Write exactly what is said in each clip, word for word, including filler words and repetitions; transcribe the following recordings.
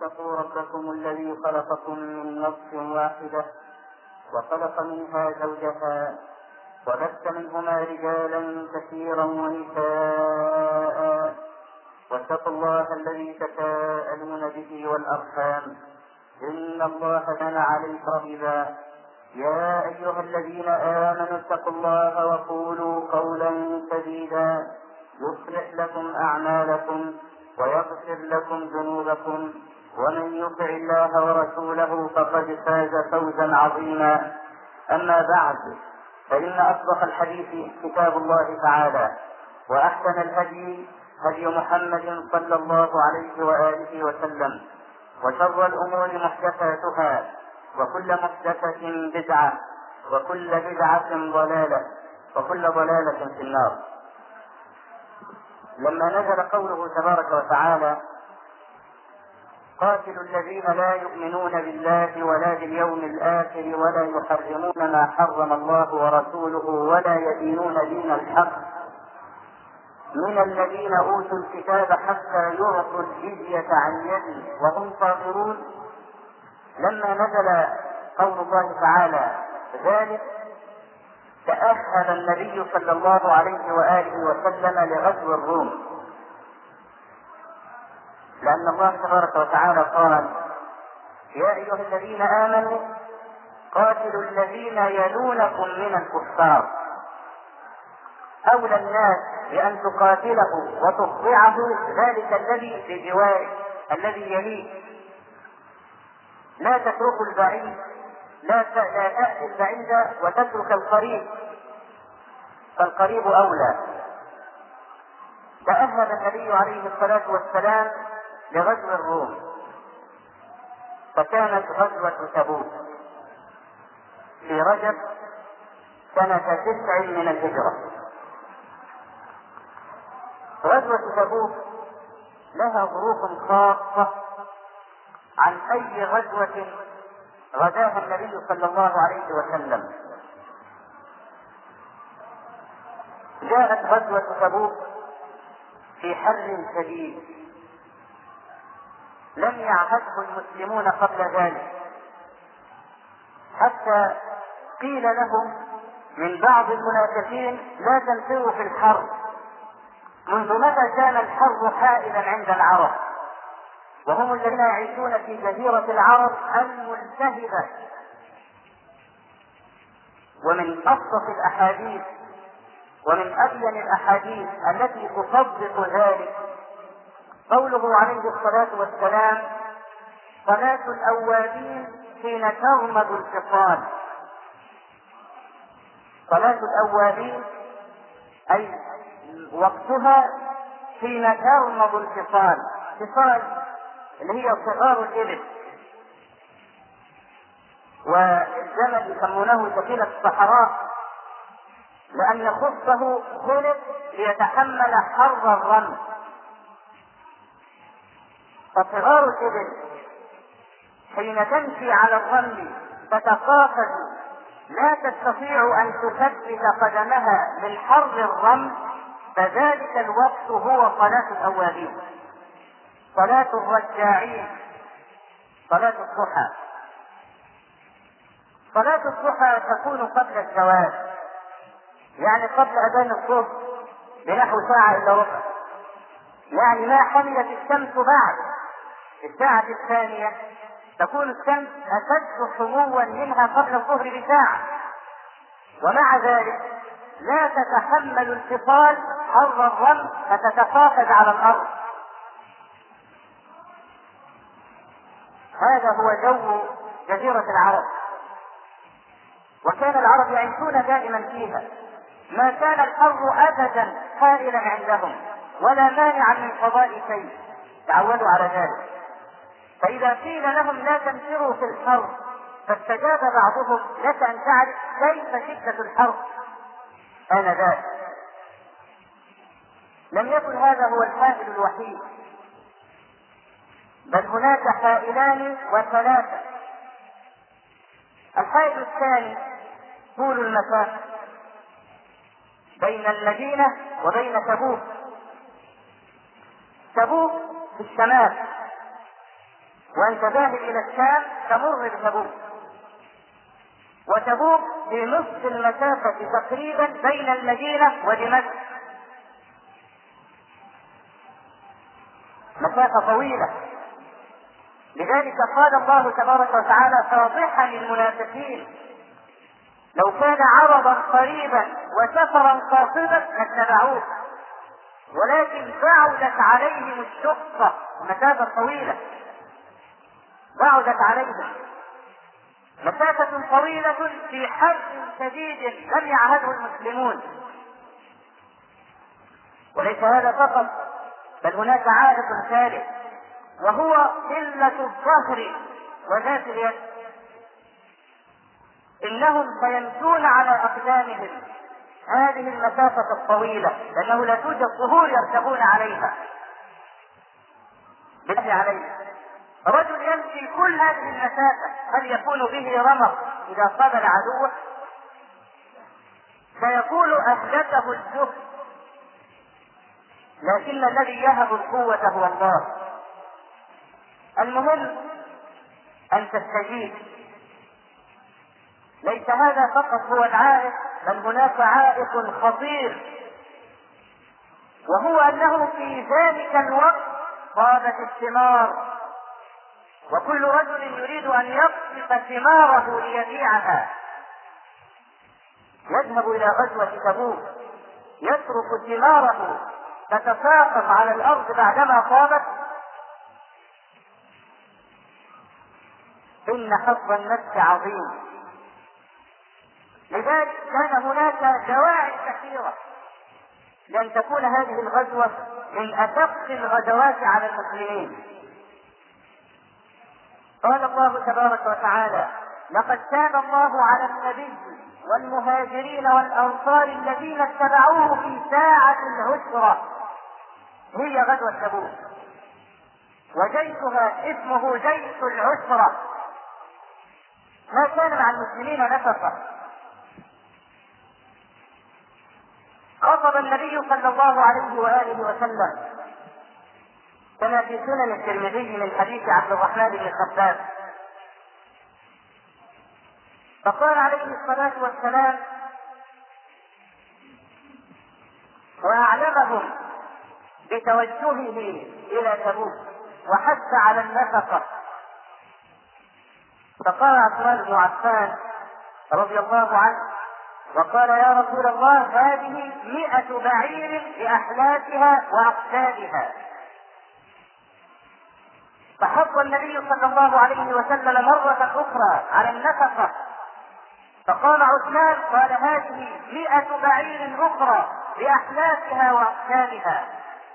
اتقوا ربكم الذي خلقكم من نفس واحدة وخلق منها زوجها وبث منهما رجالا كثيرا ونساء واتقوا الله الذي تساءلون به والأرحام إن الله كان عليكم رقيبا. يا أيها الذين آمنوا اتقوا الله وقولوا قولا سديدا يصلح لكم أعمالكم ويغفر لكم ذنوبكم ومن يطع الله ورسوله فقد فاز فوزا عظيما. أما بعد، فإن أصدق الحديث كتاب الله تعالى، وأحسن الهدي هدي محمد صلى الله عليه وآله وسلم، وشر الأمور محدثاتها وكل محدثة بدعة وكل بدعة ضلالة وكل ضلالة في النار. لما نزل قوله تبارك وتعالى: قاتلوا الذين لا يؤمنون بالله ولا باليوم الآخر ولا يحرمون ما حرم الله ورسوله ولا يدينون دين الحق من الذين أوتوا الكتاب حتى يعطوا الجزية عن يد وهم صاغرون، لما نزل قول الله تعالى ذلك تأهل النبي صلى الله عليه وآله وسلم لغزو الروم، لأن الله تبارك وتعالى قال: يا أيها الذين آمنوا قاتلوا الذين يلونكم من الكفار. أولى الناس بأن تقاتله وتخضعه ذلك الذي بجواره الذي يليه. لا تترك البعيد، لا تأتي البعيد وتترك القريب، فالقريب أولى. تأهل النبي عليه الصلاة والسلام لغزو الروم، فكانت غزوة تبوك في رجب سنة تسع من الهجرة. غزوة تبوك لها ظروف خاصة عن أي غزوة غزاها النبي صلى الله عليه وسلم. جاءت غزوة تبوك في حر شديد لم يعهده المسلمون قبل ذلك، حتى قيل لهم من بعض المنافقين: لا تنفروا في الحر. منذ متى كان الحر حائلا عند العرب، وهم الذين يعيشون في جزيرة العرب الملتهبة؟ ومن أبسط الأحاديث ومن أبين الأحاديث التي تصدق ذلك قوله عليه الصلاة والسلام: صلاة الأوابين حين تغمد الفصال. صلاة الأوابين أي وقتها حين تغمد الفصال. فصال اللي هي صغار الإبل، والجمل يسمونه سفينة الصحراء، لأن خصه خلق ليتحمل حر الرمل. فصغار الإبل حين تمشي على الرمل تتقافز لا تستطيع أن تثبت قدمها من حر الرمل، فذلك الوقت هو صلاة الأوابين، صلاة الرجاعين، صلاة الضحى. صلاة الضحى تكون قبل الزوال، يعني قبل أذان الصبح بنحو ساعة إلا ربع، يعني ما حملت الشمس بعد. في الساعة الثانية تكون الشمس أشد حموا منها قبل الظهر بساعة، ومع ذلك لا تتحمل الفصال حر الرمل فتتقافز على الأرض. هذا هو جو جزيرة العرب، وكان العرب يعيشون دائما فيها. ما كان الحر أبدا حائلا عندهم ولا مانعا من قضاء شيء، تعودوا على ذلك. فإذا قيل لهم لا تنفروا في الحر فاستجاب بعضهم: لك أن تعرف كيف شدة الحر آنذاك. لم يكن هذا هو الحائل الوحيد، بل هناك حائلان وثلاثة. الحائل الثاني طول المسافة بين المدينة وبين تبوك. تبوك في الشمال وأنت ذاهب إلى الشام تمر بتبوك، وتبوك في نصف المسافة تقريبا بين المدينة ودمشق، مسافة طويلة. لذلك قال الله تبارك وتعالى فاضحا للمنافقين لو كان عرضا قريبا وسفرا قاصدا لاتبعوه ولكن بعدت عليهم الشقة، مسافة طويلة بعدت عليهم، مسافة طويلة في حرب شديد لم يعهده المسلمون. وليس هذا فقط، بل هناك عائق ثالث وهو قلة الظهر وذات اليد. إنهم سيمشون على أقدامهم هذه المسافة الطويلة لأنه لا توجد ظهور يركبون عليها. بالله عليه رجل يمشي كل هذه المسافة هل يكون به رمق إذا قابل عدوه؟ سيكون أهلكه الجهد، لكن الذي يهب القوة هو الله. المهم أن تستجيب. ليس هذا فقط هو العائق، بل هناك عائق خطير، وهو أنه في ذلك الوقت طابت الثمار، وكل رجل يريد أن يقصف ثماره ليبيعها يذهب إلى غزوة تبوك يترك ثماره تتساقط على الأرض بعدما طابت. إن حظ النفس عظيم. لذلك كان هناك دواعي كثيرة لأن تكون هذه الغزوة من أشق الغزوات على المسلمين. قال الله تبارك وتعالى لقد تاب الله على النبي والمهاجرين والأنصار الذين اتبعوه في ساعة العسرة، هي غزوة تبوك، وجيشها اسمه جيش العسرة. ما كان مع المسلمين نفقة. خطب النبي صلى الله عليه وآله وسلم كما في سنن الترمذي من حديث عبد الرحمن بن خباب، فقال عليه الصلاة والسلام وأعلمهم بتوجهه إلى تبوك وحث على النفقة. فقال عثمان بن عفان رضي الله عنه وقال يا رسول الله هذه مئة بعير بأحلافها وأقتابها. فحض النبي صلى الله عليه وسلم مرة أخرى على النفقة، فقال عثمان قال هذه مئة بعير أخرى بأحلافها وأقتابها.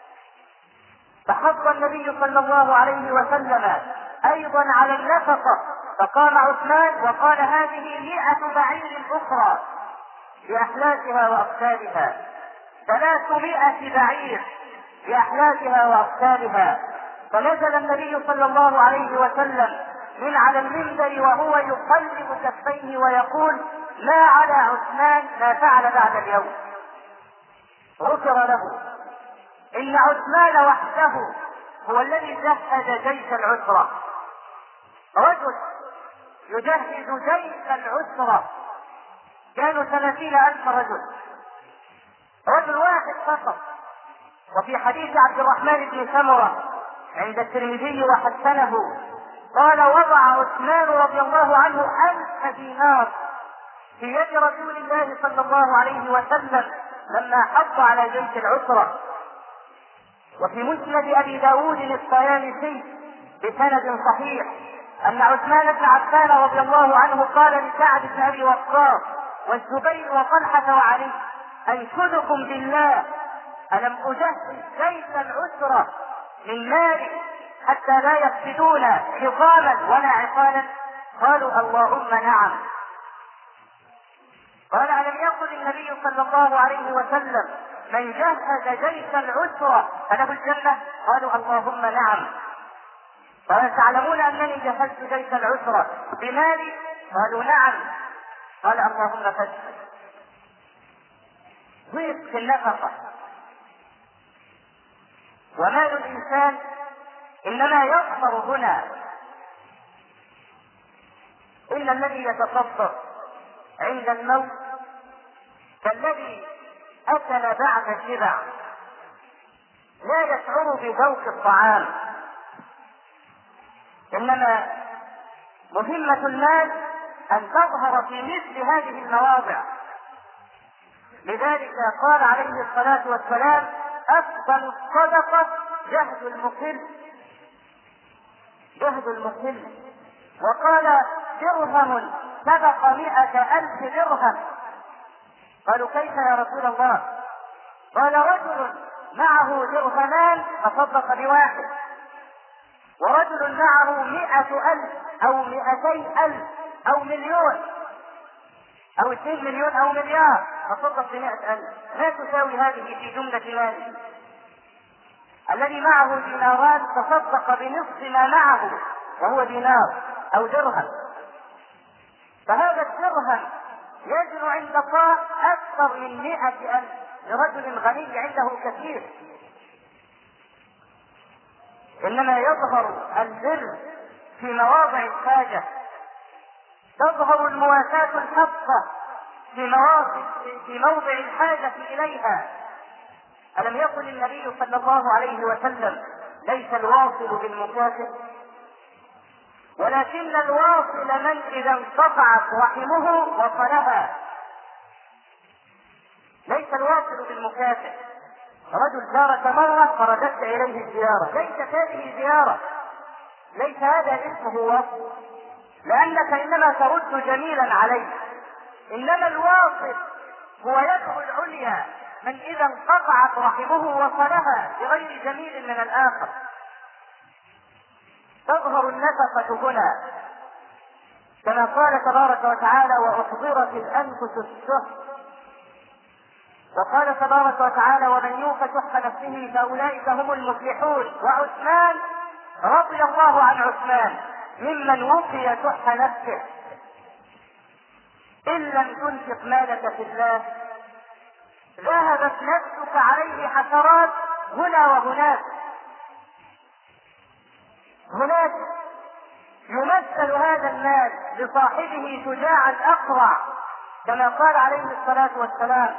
فحض النبي صلى الله عليه وسلم أيضا على النفقة، فقام عثمان وقال هذه مئة بعير أخرى بأحلافها وأقتابها، ثلاثمائة بعير بأحلافها وأقتابها. فنزل النبي صلى الله عليه وسلم من على المنبر وهو يقلب كفيه ويقول ما على عثمان ما فعل بعد اليوم، غفر له. إن عثمان وحده هو الذي جهز جيش العسرة. رجل يجهز جيش العسرة كانوا ثلاثين ألف رجل، رجل واحد فقط. وفي حديث عبد الرحمن بن سمرة عند الترمذي وحسنه قال وضع عثمان رضي الله عنه ألف دينار في يد رسول الله صلى الله عليه وسلم لما حض على جيش العسرة. وفي مسند أبي داود الطيالسي بسند صحيح أن عثمان بن عفان رضي الله عنه قال لسعد بن أبي وقاص والزبير وطلحة وعلي أنشدكم بالله ألم أجهز جيش العسرة من مال حتى لا يفسدون حطاما ولا عقالا؟ قالوا اللهم نعم. قال ألم يقل النبي صلى الله عليه وسلم من جهز جيش العسرة فله الجنة؟ قالوا اللهم نعم. قال تعلمون أنني جهزت جيش العسرة بمالي؟ قالوا نعم. قال اللهم فاشهد. ضيق في النفقة. ومال الإنسان إنما يظهر هنا إن الذي يتصدق عند الموت كالذي أكل بعد الشبع لا يشعر بذوق الطعام، إنما مهمة المال أن تظهر في مثل هذه المواضع. لذلك قال عليه الصلاة والسلام: أفضل الصدقة جهد المقل، جهد المقل. وقال: درهم سبق مئة ألف درهم. قالوا: كيف يا رسول الله؟ قال: رجل معه درهمان تصدق بواحد، ورجل معه مئة ألف أو مئتين ألف أو مليون أو اثنين مليون أو مليار تصدق بمئة ألف. لا تساوي هذه في جملة ماله. الذي معه ديناران تصدق بنصف ما معه وهو دينار أو درهم. فهذا الدرهم يجن عند الله أكثر من مئة ألف لرجل غني عنده كثير. إنما يظهر البر في مواضع الحاجة، تظهر المواساة الحقة في مواقف في موضع الحاجة إليها. ألم يقل النبي صلى الله عليه وسلم: ليس الواصل بالمكافئ، ولكن الواصل من إذا انقطعت رحمه وصلها. ليس الواصل بالمكافئ. رجل زارك مرة فرددت إليه الزيارة، ليست هذه زيارة، ليس هذا اسمه وصل، لأنك إنما ترد جميلا عليه. إنما الواصل هو يده العليا من إذا انقطعت رحمه وصلها بغير جميل من الآخر. تظهر النفقة هنا كما قال تبارك وتعالى: وأحضرت الأنفس الشح. وقال تبارك وتعالى: ومن يوق شح نفسه فأولئك هم المفلحون. وعثمان رضي الله عن عثمان ممن وقي شح نفسه: إن لم تنفق مالك في الله ذهبت نفسك عليه حسرات هنا وهناك. هناك يمثل هذا المال لصاحبه شجاعا أقرع، كما قال عليه الصلاة والسلام: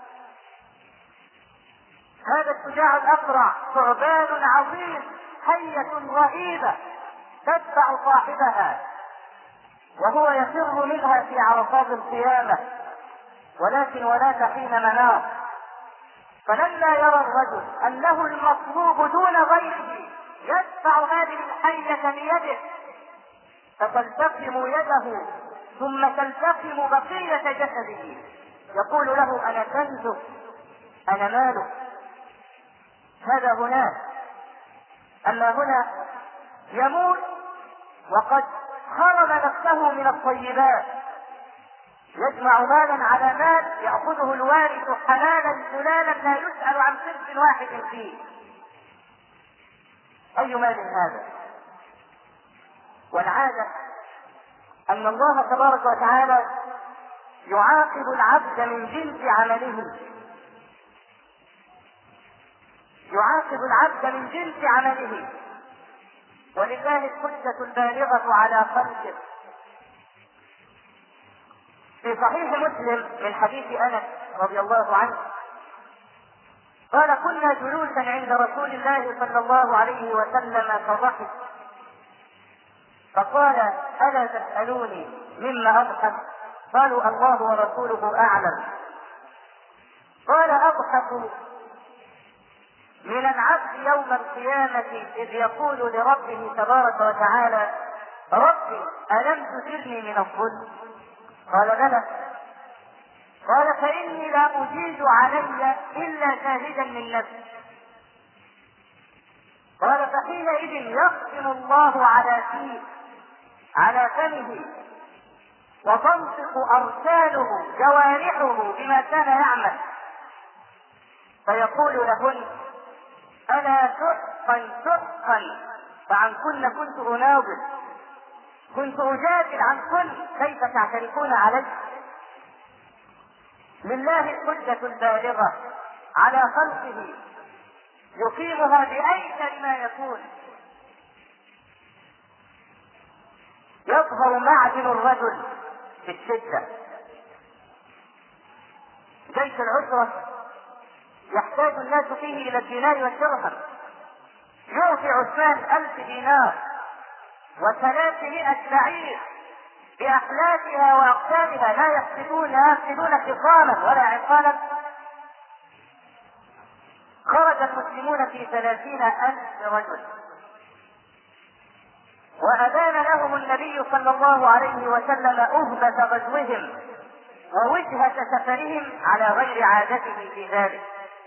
هذا الشجاع الأقرع ثعبان عظيم، حية رهيبة تدفع صاحبها وهو يفر منها في عرصات القيامة، ولكن ولا حين مناص. فلما يرى الرجل أنه المطلوب دون غيره يدفع هذه الحية بيده فتلتقم يده ثم تلتقم بقية جسده، يقول له: أنا كنزك، أنا مالك. هذا هناك. أما هنا يموت وقد حرم نفسه من الطيبات، يجمع مالا على مال يأخذه الوارث حلالا حلالا لا يسأل عن صرف واحد فيه. أي مال هذا؟ والعادة أن الله تبارك وتعالى يعاقب العبد من جنس عمله، يعاقب العبد من جنس عمله، ولله الحجة البالغة على خلقه. في صحيح مسلم من حديث أنس رضي الله عنه قال: كنا جلوسا عند رسول الله صلى الله عليه وسلم فضحك فقال: ألا تسألوني مما أضحك؟ قالوا: الله ورسوله أعلم. قال: أضحك من العبد يوم القيامة إذ يقول لربه تبارك وتعالى: ربي ألم تجرني من الظلم؟ قال: بلى. قال: فإني لا أجيز علي إلا شاهدا من نفسي. قال: فحينئذ يختم الله على فيه على فمه وتنطق أرساله جوارحه بما كان يعمل، فيقول لهن: ألا سحقا سحقا، فعنكن كنت أناضل، كنت أجادل عنكن، كيف تعترفون علي؟ لله الحجة البالغة على خلقه يقيمها بأيسر ما يكون. يظهر معدن الرجل في الشدة. جيش العسرة يحتاج الناس فيه إلى الدينار والدرهم، يعطي عثمان ألف دينار وثلاثمائة بعير بأحلافها وأقسامها، لا يحسدون لا يحسدون خصاما ولا عقالا. خرج المسلمون في ثلاثين ألف رجل، وأبان لهم النبي صلى الله عليه وسلم أهبة غزوهم ووجهة سفرهم على غير عادته في ذلك.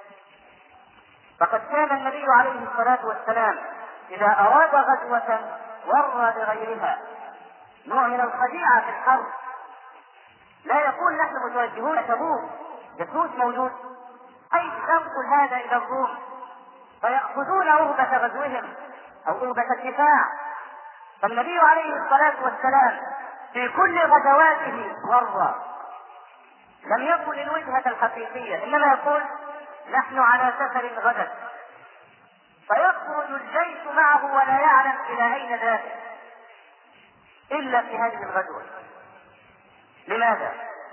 فقد كان النبي عليه الصلاة والسلام إذا أراد غزوة ورى بغيرها، نوع من الخديعة في الحرب. لا يقول نحن متوجهون تبوك، جاسوس موجود، حيث تنقل هذا إلى الروم فيأخذون أهبة غزوهم أو أهبة الدفاع. فالنبي عليه الصلاة والسلام في كل غزواته ورى، لم يكن الوجهة الحقيقية، إنما يقول نحن على سفر غدا، فيخرج الجيش معه ولا يعلم إلى أين ذاهب إلا في هذه الغزوة. لماذا؟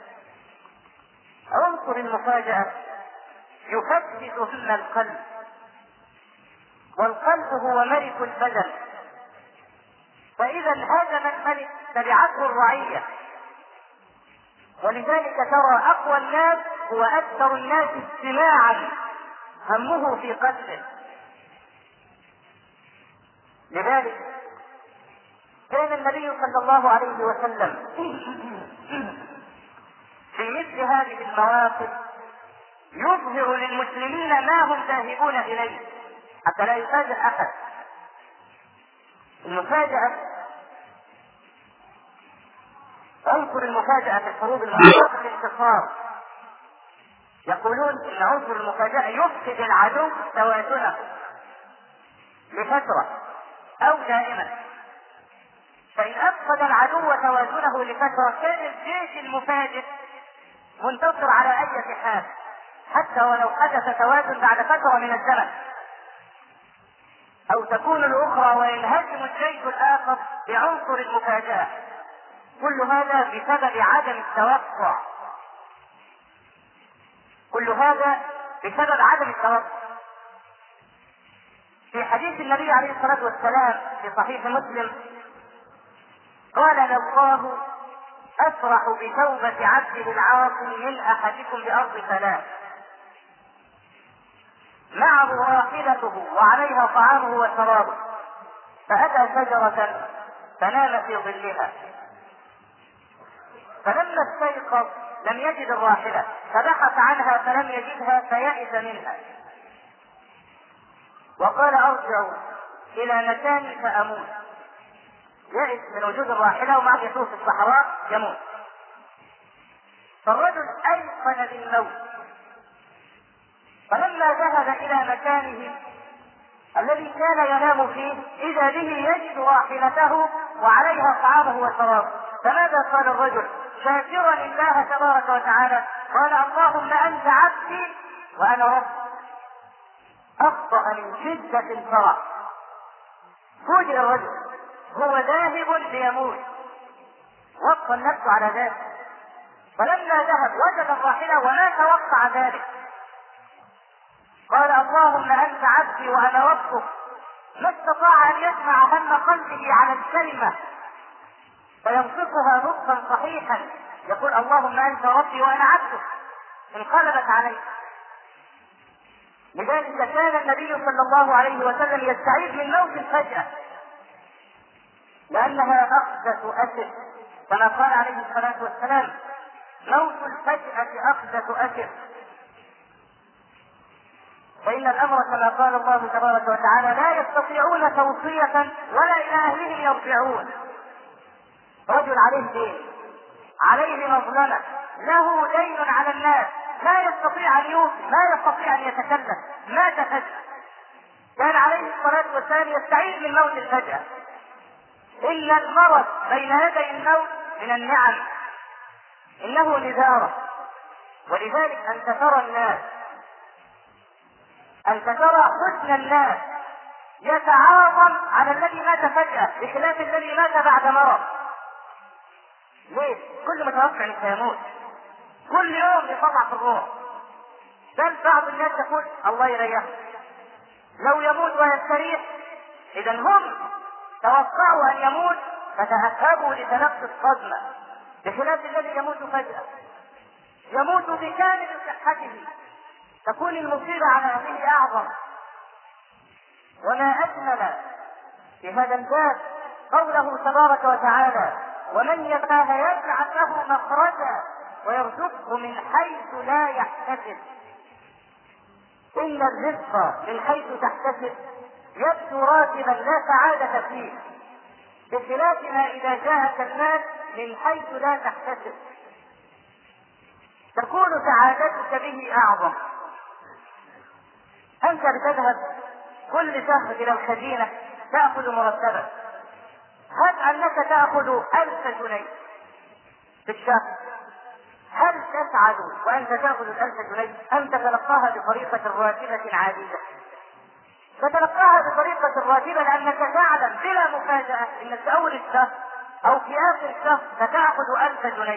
عنصر المفاجأة يفتت هم القلب، والقلب هو ملك البدن، فإذا انهزم الملك تبعته الرعية. ولذلك ترى أقوى الناس هو أكثر الناس استماعا همه في قتله. لذلك كان النبي صلى الله عليه وسلم في مثل هذه المواقف يظهر للمسلمين ما هم ذاهبون إليه حتى لا يفاجأ أحد. المفاجأة، عنصر المفاجأة في الحروب المعروفة الانتصار. يقولون ان عنصر المفاجأة يفقد العدو توازنه لفترة او دائما، فإن أفقد العدو توازنه لفترة كان الجيش المفاجئ منتصر على أي حال، حتى ولو حدث توازن بعد فترة من الزمن، أو تكون الأخرى وينهزم الجيش الآخر بعنصر المفاجأة. كل هذا بسبب عدم التوقع، كل هذا بسبب عدم التوقع. في حديث النبي عليه الصلاة والسلام في صحيح مسلم قال لله أفرح بتوبة عبده العاصي من أحدكم بأرض ثلاث، معه راحلته وعليها طعامه وشرابه، فأتى شجرة فنام في ظلها، فلما استيقظ لم يجد الراحلة، فبحث عنها فلم يجدها فيئس منها، وقال أرجع إلى مكاني فأموت. يئس من وجود الراحلة ومع يشوف في الصحراء يموت. فالرجل أيقن بالموت، فلما ذهب إلى مكانه الذي كان ينام فيه إذا به يجد راحلته وعليها طعامه وشرابه. فماذا قال الرجل شاكرا لله تبارك وتعالى؟ قال اللهم أنت عبدي وأنا رب. أخطأ من شدة الفرح، فوجئ الرجل هو ذاهب ليموت، وقف النفس على ذلك، فلما ذهب وجد الراحلة وما توقع ذلك. قال اللهم أنت عبدي وأنا ربك. ما استطاع أن يجمع هم قلبه على الكلمة فينطقها نطقا صحيحا، يقول اللهم أنت ربي وأنا عبدك، انقلبت عليه. لذلك كان النبي صلى الله عليه وسلم يستعيذ من موت الفجأة، لأنها أخذة أسر، كما قال عليه الصلاة والسلام موت الفجأة أخذة أسر. فإن الأمر كما قال الله تبارك وتعالى لا يستطيعون توصية ولا إلى أهلهم يرجعون. رجل عليه دين، عليه مظلمة، له دين على الناس، لا يستطيع أن يوصي، لا يستطيع أن يتكلم، مات فجأة. كان عليه الصلاة والسلام يستعيذ من موت الفجأة. إن المرض بين يدي الموت من النعم، إنه نذارة. ولذلك أنت ترى الناس، أنت ترى حسن الناس يتعاظم على الذي مات فجأة بخلاف الذي مات بعد مرض. ليه؟ كل متوقع انه سيموت، كل يوم يطلع في الروح. بل بعض الناس يقول الله يريحه لو يموت ويستريح. اذا هم توقعوا ان يموت فتأهبوا لتلقي الصدمة، بخلاف الذي يموت فجأة يموت بكامل صحته، تكون المصيبة على أهله أعظم. وما أجمل في هذا الباب قوله تبارك وتعالى: ومن يتاه يجعل له مخرجا ويرزقه من حيث لا يحتسب. إن الرزق من حيث تحتسب يبدو راتبا لا سعادة فيه، بخلاف ما إذا جاءك المال من حيث لا تحتسب تكون سعادتك به أعظم. أنت بتذهب كل شهر إلى الخزينة تأخذ مرتبا، هل أنك تأخذ ألف جنيه في الشهر؟ هل تسعد وأنت تأخذ الألف جنيه أم تتلقاها بطريقة راتبة عادية؟ تتلقاها بطريقة راتبة لأنك تعلم بلا مفاجأة أنك في أول الشهر أو في آخر الشهر ستأخذ ألف جنيه،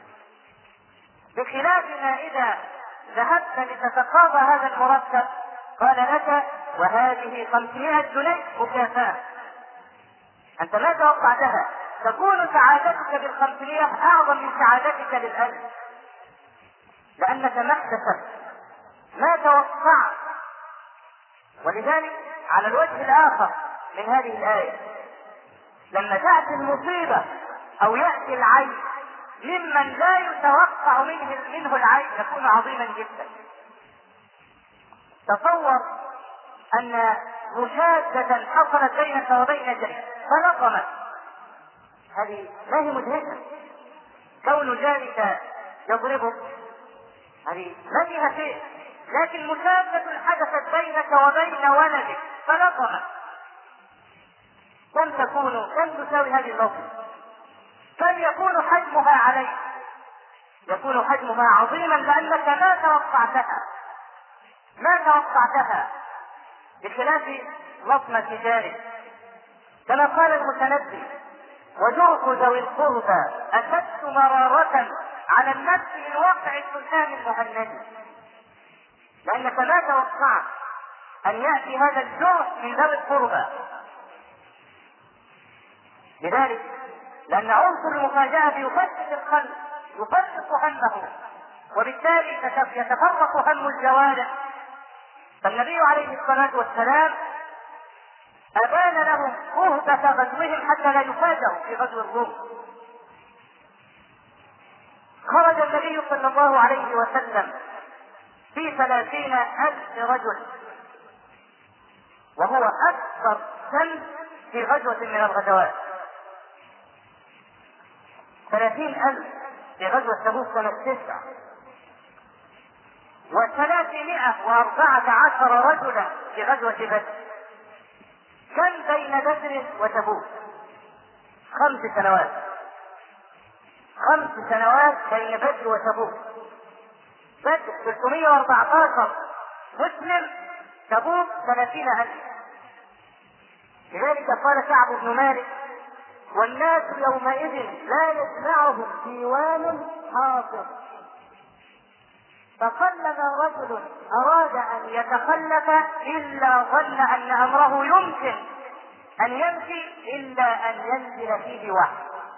بخلاف ما إذا ذهبت لتتقاضى هذا المرتب قال لك وهذه خمسمائة جنيه مكافأة. أنت ما توقعتها، تكون سعادتك بالخمسمائة أعظم من سعادتك بالألف، لأنك ما احتسبت ما توقعت. ولذلك على الوجه الآخر من هذه الآية لما تأتي المصيبة أو يأتي العيب ممن لا يتوقع منه, منه العيب يكون عظيما جدا. تصور أن مشادة حصلت بينك وبين جارك فلطمت، هذه لا هي مدهشة، كون جارك يضربك هذه لا فيها شيء، لكن مشادة حدثت بينك وبين ولدك فلطمت، كم تكون كم تساوي هذه اللطمة؟ كم يكون حجمها عليك؟ يكون حجمها عظيما لأنك ما توقعتها ما توقعتها بخلاف لطمة جارك. كما قال المتنبي: وجرح ذوي القربى أشد مرارة على النفس من وقع السلطان المهند، لأنك ما توقعت أن يأتي هذا الجرح من ذوي القربى. لذلك لأن عنصر المفاجأة يفتت القلب يفتت همه، وبالتالي يتفرق هم الجوارح. فالنبي عليه الصلاة والسلام أبان لهم أهبة غزوهم حتى لا يفاجئوا في غزو الروم. خرج النبي صلى الله عليه وسلم في ثلاثين ألف رجل، وهو أكثر سن في غزوة من الغزوات. ثلاثين ألف في غزوة تبوك سنة تسعة، وثلاثمائة وأربعة عشر رجلا في غزوة بدر. كم بين بدر وتبوك؟ خمس سنوات خمس سنوات بين بدر وتبوك. بدر ثلاثمائة وأربعة عشر مسلم، تبوك ثلاثين ألف. لذلك قال كعب بن مالك: والناس يومئذ لا يجمعهم ديوان حاضر، فقلما رجل أراد أن يتخلف إلا ظن أن أمره يمكن أن يمشي إلا أن ينزل فيه وحي.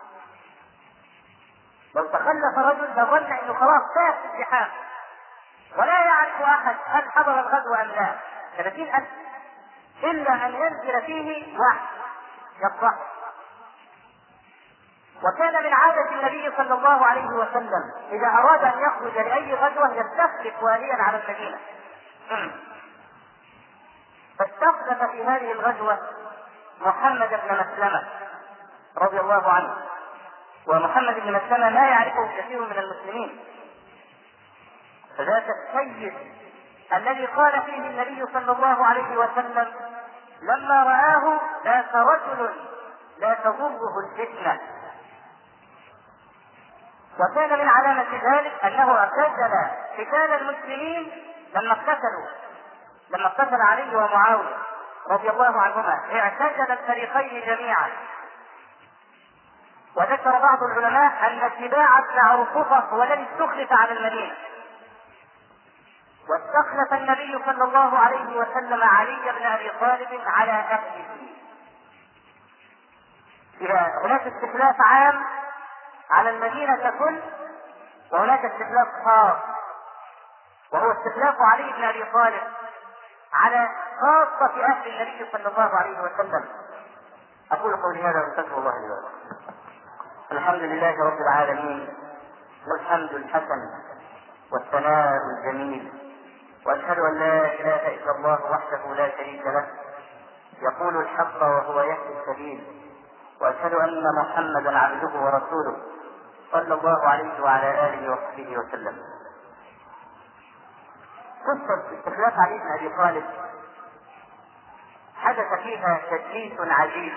لو تخلف رجل لظن أنه خلاص فات الزحام ولا يعرف أحد هل حضر الغزو أم لا، ثلاثين ألف، إلا أن ينزل فيه وحي يصح. وكان من عادة النبي صلى الله عليه وسلم إذا أراد أن يخرج لأي غزوة يستخلف واليا على المدينة. فاستخلف في هذه الغزوة محمد بن مسلمة رضي الله عنه. ومحمد بن مسلمة لا يعرفه كثير من المسلمين، فذاك السيد الذي قال فيه النبي صلى الله عليه وسلم: لما رآه ذاك رجل لا تضره الفتنة. وكان من علامة ذلك أنه اعتزل قتال المسلمين لما اقتتلوا لما اقتتل علي ومعاوية رضي الله عنهما، اعتزل الفريقين جميعا. وذكر بعض العلماء أن سباع بن عرفطة هو الذي استخلف على المدينة، واستخلف النبي صلى الله عليه وسلم علي بن أبي طالب على أهله. إذا هناك استخلاف عام على المدينة ككل، وهناك استخلاف خاص وهو استخلاف علي بن أبي طالب على خاصة أهل النبي صلى الله عليه وسلم. أقول قولي هذا واستغفر الله لي ولكم. الحمد لله رب العالمين، والحمد الحسن والثناء الجميل، وأشهد أن لا إله إلا الله وحده لا شريك له يقول الحق وهو يهدي السبيل، وأشهد أن محمدا عبده ورسوله صلى الله عليه وعلى آله وصحبه وسلم. قصة استخلاف علي بن أبي طالب حدث فيها تدليس عجيب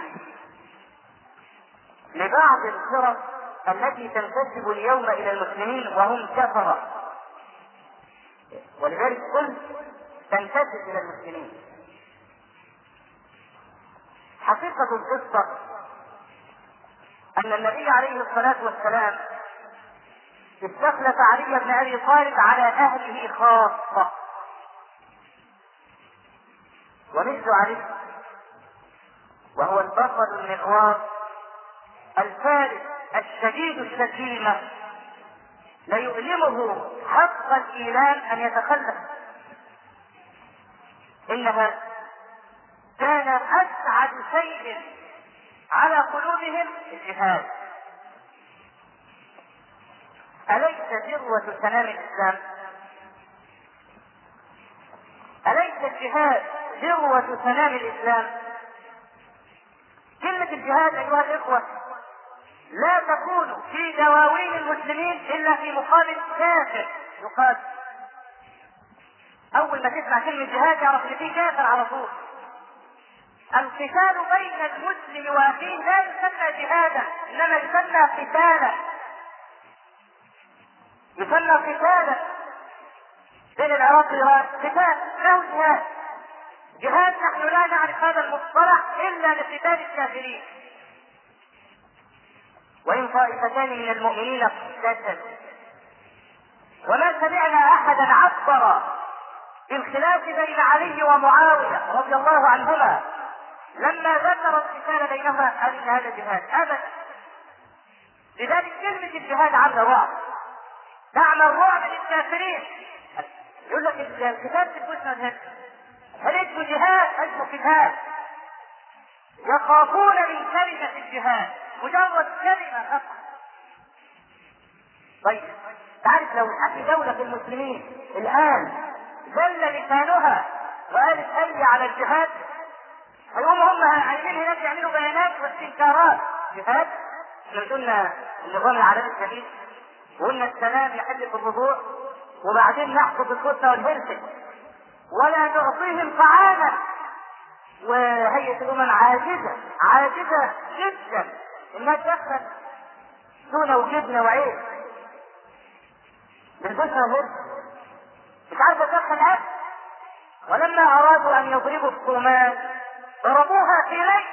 لبعض الفرق التي تنتسب اليوم إلى المسلمين وهم كفرة، ولذلك قلت تنتسب إلى المسلمين. حقيقة القصة أن النبي عليه الصلاة والسلام استخلف علي بن أبي طالب على أهله خاصة، ومثل علي وهو البطل المغوار الفارس الشديد الشتيمة ليؤلمه حق الإيلام أن يتخلف. إنها كان أسعد شيء على قلوبهم الجهاد. أليس ذروة سنام الإسلام؟ أليس الجهاد ذروة سنام الإسلام؟ كلمة الجهاد أيها الإخوة لا تكون في دواوين المسلمين إلا في مقابل كافر يقاتل. أول ما تسمع كلمة جهاد يعرف إن فيه كافر على طول. القتال بين المسلم وأخيه لا يسمى جهادا، إنما يسمى قتالا. يسمى قتالا بين العراق والإيران، قتال له جهاد. جهاد نحن لا نعرف هذا المصطلح إلا لقتال الكافرين. وإن طائفتان من المؤمنين اقتتلوا، وما سمعنا أحدا عبر بالخلاف بين علي ومعاوية رضي الله عنهما لما ذكر القتال بينهما أن هذا جهاد أبدا. لذلك كلمة الجهاد عاملة رعب، تعمل رعب للكافرين. يقول لك الكتاب في البوسنة هل اسمه جهاد؟ اسمه قتال. يخافون من كلمة الجهاد، مجرد كلمة فقط. طيب تعرف لو في دولة المسلمين الآن زل لسانها وقالت هيا على الجهاد، هيقوموا هم عايزين هناك يعملوا بيانات واستنكارات. جهاد؟ احنا قلنا النظام العالمي الجديد، وقلنا السلام يحل في الربوع، وبعدين نحفظ الكتله والهرسك ولا نعطيهم طعاما. وهيئة الأمم عاجزة عاجزة جدا انها تدخل تونة وجبنة وعيش بالبشرة والهرسك، مش عارفة تدخل أكل. ولما أرادوا أن يضربوا الصومال ضربوها في ليل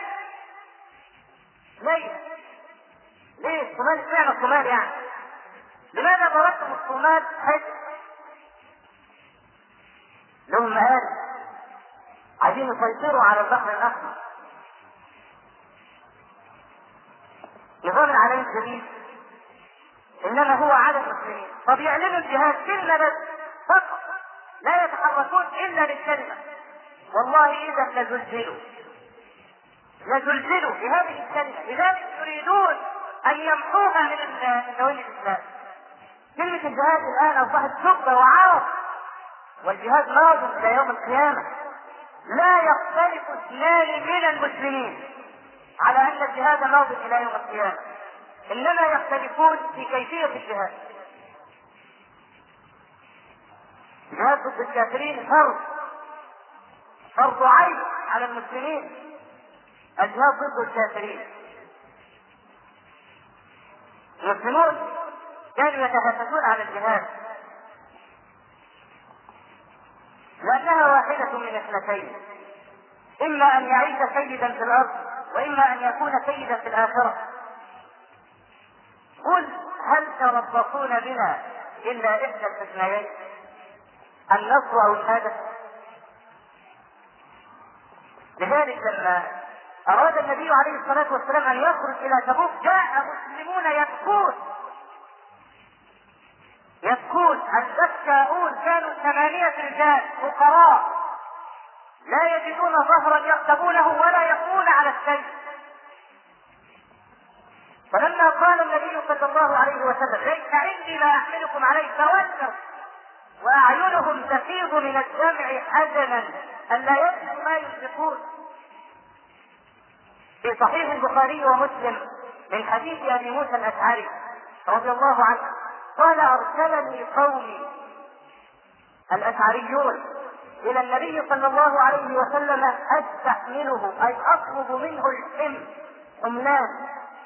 ليل. ليه الصومال؟ اشمعنى الصومال يعني؟ لماذا ضربتم الصومال حج؟ لهم مآل عايزين يسيطروا على البحر الأحمر. نظام العالم الجديد إنما هو على المسلمين. طب يعلنوا الجهاد كلمة بس فقط، لا يتحركون إلا بالكلمة. والله إذا لزلزلوا لزلزلوا بهذه الكلمة. لذلك يريدون أن يمحوها من دواوين الإسلام. كلمة الجهاد الآن أصبحت شبه وعار، والجهاد ماض إلى يوم القيامة. لا يختلف اثنان من المسلمين على أن الجهاد ماض إلى يوم القيامة، إنما يختلفون في كيفية الجهاد. الجهاد ضد الكافرين فرض فرض عين على المسلمين. الجهاد ضد الكافرين. المسلمون كانوا يتهافتون على الجهاد لأنها واحدة من اثنتين: إما أن يعيش سيدا في الأرض، وإما أن يكون سيدا في الآخرة. يتربصون بنا إلا إحدى الحسنيين، النصر أو الشهادة. لذلك لما أراد النبي عليه الصلاة والسلام أن يخرج إلى تبوك جاء مسلمون يبكون يبكون البكاؤون، كانوا ثمانية رجال فقراء لا يجدون ظهرا يركبونه ولا يقوون على السيف. فلما قال النبي صلى الله عليه وسلم ليس عندي ما أحملكم عليه تولوا وأعينهم تفيض من الدمع حزنا ألا يجدوا ما ينفقون. في صحيح البخاري ومسلم من حديث أبي موسى الأشعري رضي الله عنه قال أرسلني قومي الأشعريون إلى النبي صلى الله عليه وسلم أستحمله أي أطلب منه الحمل حملان،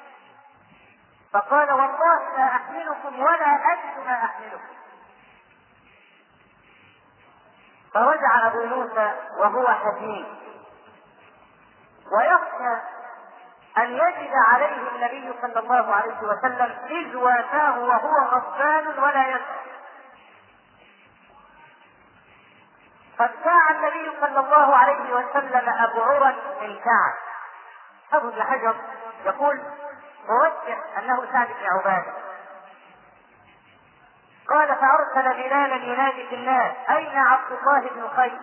فقال والله لا أحملكم ولا أجد ما أحملكم. فرجع أبو موسى وهو حزين ويخشى أن يجد عليه النبي صلى الله عليه وسلم إذ وافاه وهو غضبان ولا يسأل. فابتاع النبي صلى الله عليه وسلم أبعرا من كعب. أبو بن حجر يقول مرجح أنه سعد بن عبادة. قال فأرسل بلالا ينادي في الناس أين عبد الله بن قيس؟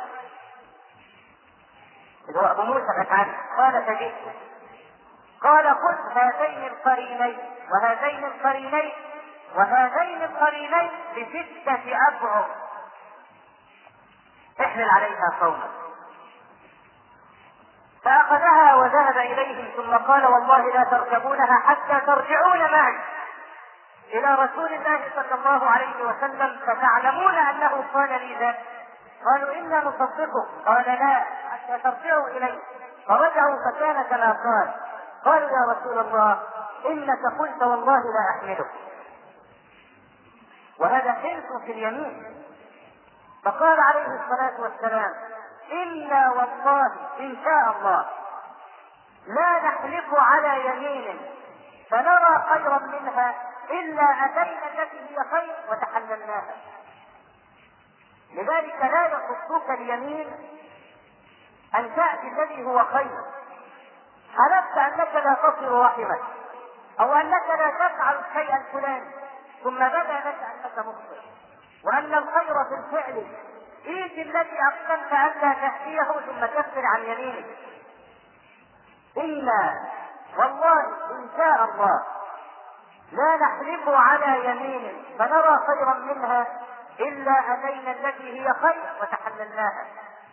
هو أبو موسى الأشعري. قال فجئت. قال خذ هذين القرينين وهذين القرينين وهذين القرينين بستة أبعر احمل عليها قوما. فأخذها وذهب إليهم ثم قال والله لا تركبونها حتى ترجعون معي إلى رسول الله صلى الله عليه وسلم فتعلمون أنه قال لي ذلك. قالوا إنا نصدقه. قال لا حتى ترجعوا إليه. فرجعوا فكان كما قال. قالوا يا رسول الله إنك قلت والله لا أحمله. وهذا حلف في اليمين. فقال عليه الصلاة والسلام إنا والله إن شاء الله لا نحلف على يمين فنرى خيرا منها إلا أتينا التي هي خير وتحللناها. لذلك لا يخصك اليمين أن تأتي الذي هو خير. حلفت أنك لا تصل رحمك أو أنك لا تفعل الشيء الفلاني ثم بدا لك أنك مخطئ وأن الخير في الفعل إيد الذي أقسمت ألا تأتيه ثم كفر عن يمينك. إنا والله إن شاء الله لا نحلف على يمين فنرى خيرا منها إلا أتينا التي هي خير وتحللناها.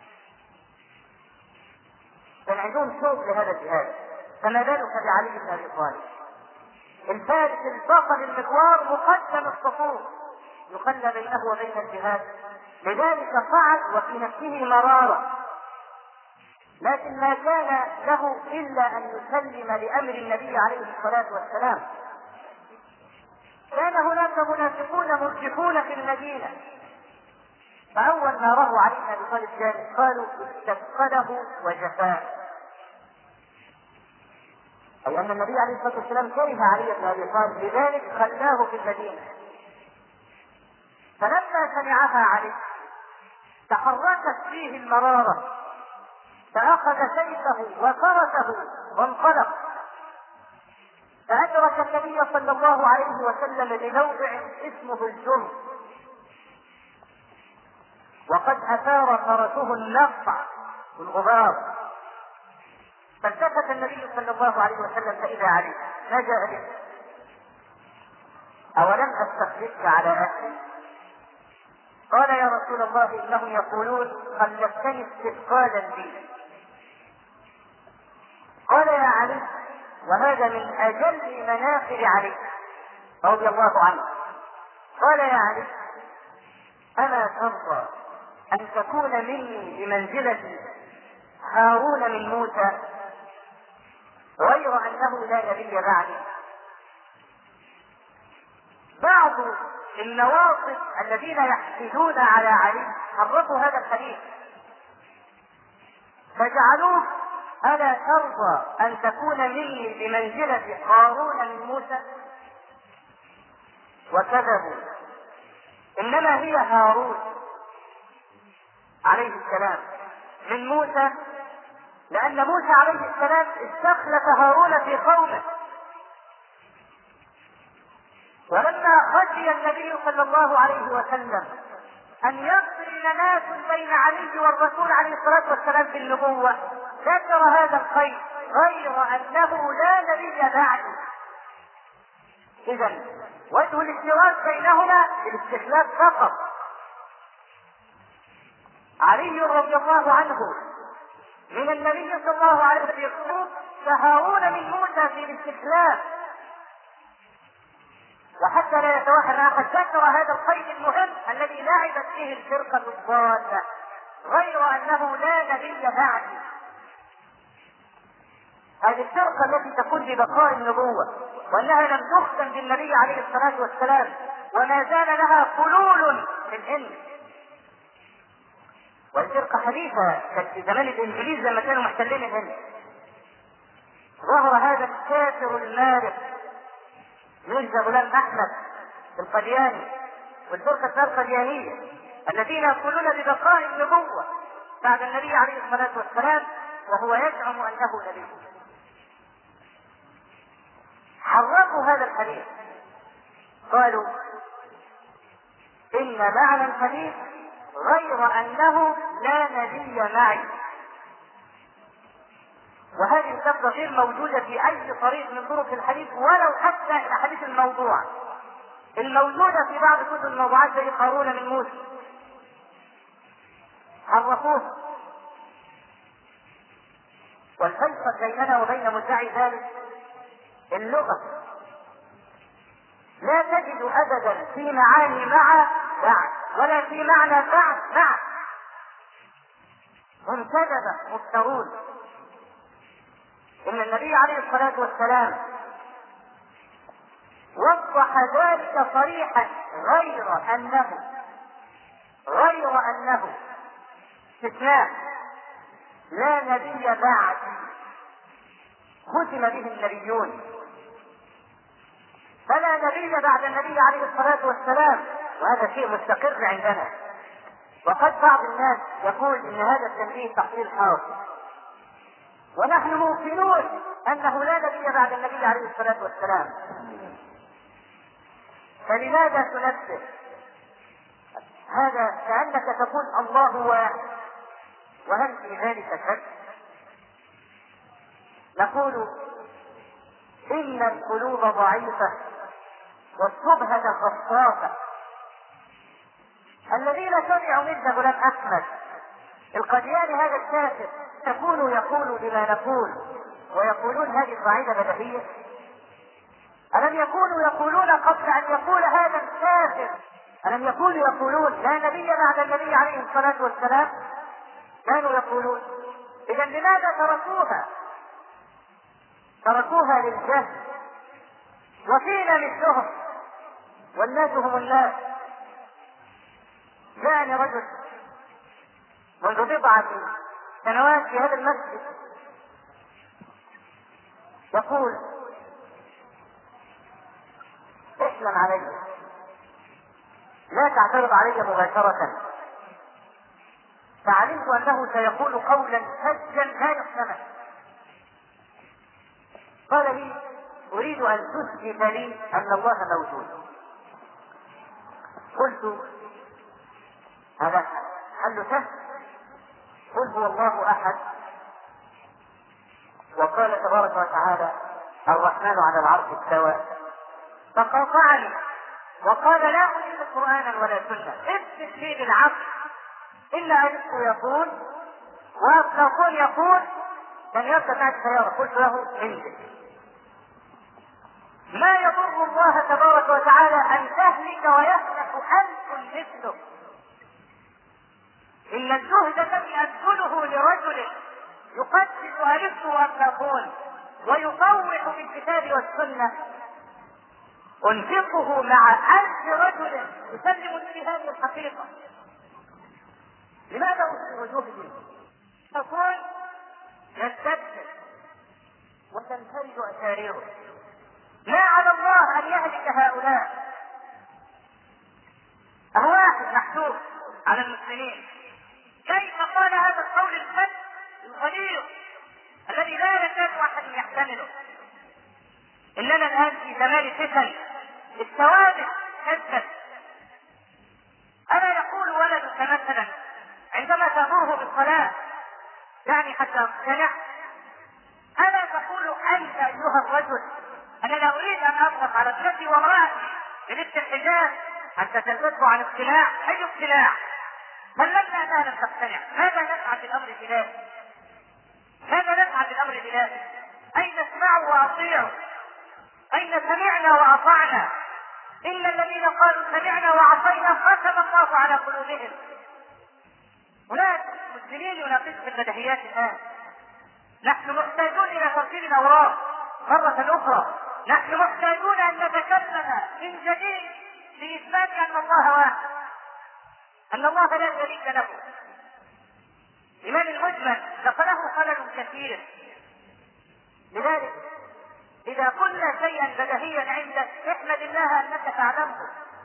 كان عندهم شوق لهذا الجهاد، فما بالك بعلي بن أبي طالب الفارس البطل المغوار مقدم الصفوف يخلى بينه وبين الجهاد. لذلك صعد وفي نفسه مرارة، لكن ما كان له إلا أن يسلم لأمر النبي عليه الصلاة والسلام. كان هناك منافقون مرجفون في المدينة، فأول ما رأوا علي بن أبي طالب جالس قالوا استثقله وجفاه، أي أن النبي عليه الصلاة والسلام كره علي بن أبي طالب لذلك خلاه في المدينة. فلما سمعها علي تحركت فيه المرارة فأخذ سيفه وفرسه وانطلق، فأدرك النبي صلى الله عليه وسلم بموضع اسمه الجرم وقد أثار فرسه النقع والغبار. فالتفت النبي صلى الله عليه وسلم فإذا علي ما جاء به؟ أولم أستخلفك على أهلي؟ قال يا رسول الله إنهم يقولون خلفتني استثقالا لي. قال يا علي وهذا من أجل مناقب علي رضي الله عنه. قال يا علي ألا ترضى أن تكون مني بمنزلة هارون من موسى غير أنه لا نبي بعدي؟ بعض النواصب الذين يحسدون على علي حرفوا هذا الحديث فجعلوه ألا ترضى أن تكون مني بمنزلة هارون من موسى؟ وكذبوا، إنما هي هارون عليه السلام من موسى، لأن موسى عليه السلام استخلف هارون في قومه. ولما خشي النبي صلى الله عليه وسلم أن يقرن ناس بين علي والرسول عليه الصلاة والسلام في النبوة ذكر هذا الخير، غير أنه لا نبي بعده. إذن وجه الاشتراك بينهما الاستخلاف فقط. علي رضي الله عنه من النبي صلى الله عليه وسلم كهارون من موسى في الاستخلاف. وحتى لا يتوهم أحد ذكر هذا القيد المهم الذي لعبت فيه الفرقة الضالة، غير أنه لا نبي بعده. هذه الفرقة التي تقول ببقاء النبوة وأنها لم تختم بالنبي عليه الصلاة والسلام وما زال لها فلول في الهند. والفرقة حديثة كانت في زمان الإنجليز لما كانوا محتلين الهند. ظهر هذا الكافر المارق ميرزا غلام أحمد القدياني والفرقة القديانية الذين يقولون ببقاء النبوة بعد النبي عليه الصلاة والسلام وهو يزعم أنه نبي. حرفوا هذا الحديث، قالوا إن معنى الحديث غير أنه لا نبي معي. وهذه اللفظة غير موجودة في أي طريق من طرق الحديث ولو حتى الأحاديث الموضوعة الموجودة في بعض كتب الموضوعات زي قارون من موسى. حرفوه. والفيصل بيننا وبين مدعي ذلك اللغة. لا تجد أبدا في معاني مع بعد ولا في معنى بعد مع. هم كذبة مفترون. إن النبي عليه الصلاة والسلام وضح ذلك صريحا غير أنه غير أنه استثناء لا نبي بعد ختم به النبيون، فلا نبي بعد النبي عليه الصلاة والسلام. وهذا شيء مستقر عندنا. وقد بعض الناس يقول إن هذا التنبيه تحصيل حاصل، ونحن موقنون أنه لا نبي بعد النبي عليه الصلاة والسلام. فلماذا تنبه؟ هذا كأنك تقول الله واحد، وهل في ذلك شك؟ نقول إن القلوب ضعيفة والشبهة خصاصة. الذين سمعوا ميرزا غلام أحمد القدياني هذا الكافر يقول يقول بما نقول ويقولون هذه قاعدة بديهية. ألم يكونوا يقولون قبل أن يقول هذا الكافر، ألم يكونوا يقولون لا نبي بعد النبي عليه الصلاة والسلام؟ كانوا يقولون. إذا لماذا تركوها؟ تركوها للجهل. وفينا مثلهم والناس هم الناس. جاءني رجل منذ بضعة سنوات في هذا المسجد يقول اسلم علي، لا تعترض علي مباشرة. فعلمت أنه سيقول قولا فجا لا يحتمل. قال لي أريد أن تثبت لي أن الله موجود. قلت هذا حل سهل. قل هو الله أحد، وقال تبارك وتعالى الرحمن على العرش استوى. فقاطعني وقال لا أريد قرآنا ولا سنة، اثبت لي بالعقل. إلا أن يقول وأفلاطون يقول من يركب معك سيارة. قلت له انزل. ما يضر الله تبارك وتعالى أن تهلك ويهلك ألف مثله. إن الزهد الذي أدخله لرجل يقدس ألفه وأفلاطون ويطوح بالكتاب والسنة أنفقه مع ألف رجل يسلم لي هذه الحقيقة. لماذا أصل وجوههم؟ تكون يستبدل وتنفرد أساريره. ما على الله أن يهلك هؤلاء، السوء على المسلمين. كيف قال هذا القول الفج الغليظ الذي لا يكاد احد يحتمله؟ اننا الان في زمان فتن، الثوابت كذبت. الا يقول ولدك مثلا عندما تامره بالصلاه يعني حتى اقتنع؟ الا تقول انت ايها الرجل انا لا اريد ان اضغط على ابنتي وامراتي بلبس الحجاب حتى تلبسه عن اقتناع؟ اي اقتناع؟ سلمنا انها لم تقتنع، ماذا نفعل بالامر الالهي؟ ماذا نفعل بالامر الالهي؟ اين اسمعوا واطيعوا؟ اين سمعنا واطعنا؟ ان الذين قالوا سمعنا وعصينا ختم الله على قلوبهم. هناك مسلمين يناقشون في البديهيات الان. نحن محتاجون الى ترتيب الاوراق مرة اخرى. نحن محتاجون ان نتكلم من جديد في اثبات ان الله واحد، ان الله لا شريك له. ايمان المجمل دخله خلل كثير. لذلك اذا قلنا شيئا بديهيا عندك احمد الله انك تعلمه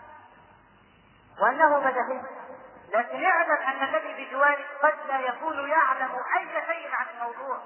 وانه بديهي، لكن اعلم ان الذي بجوارك قد لا يكون يعلم اي شيء عن الموضوع.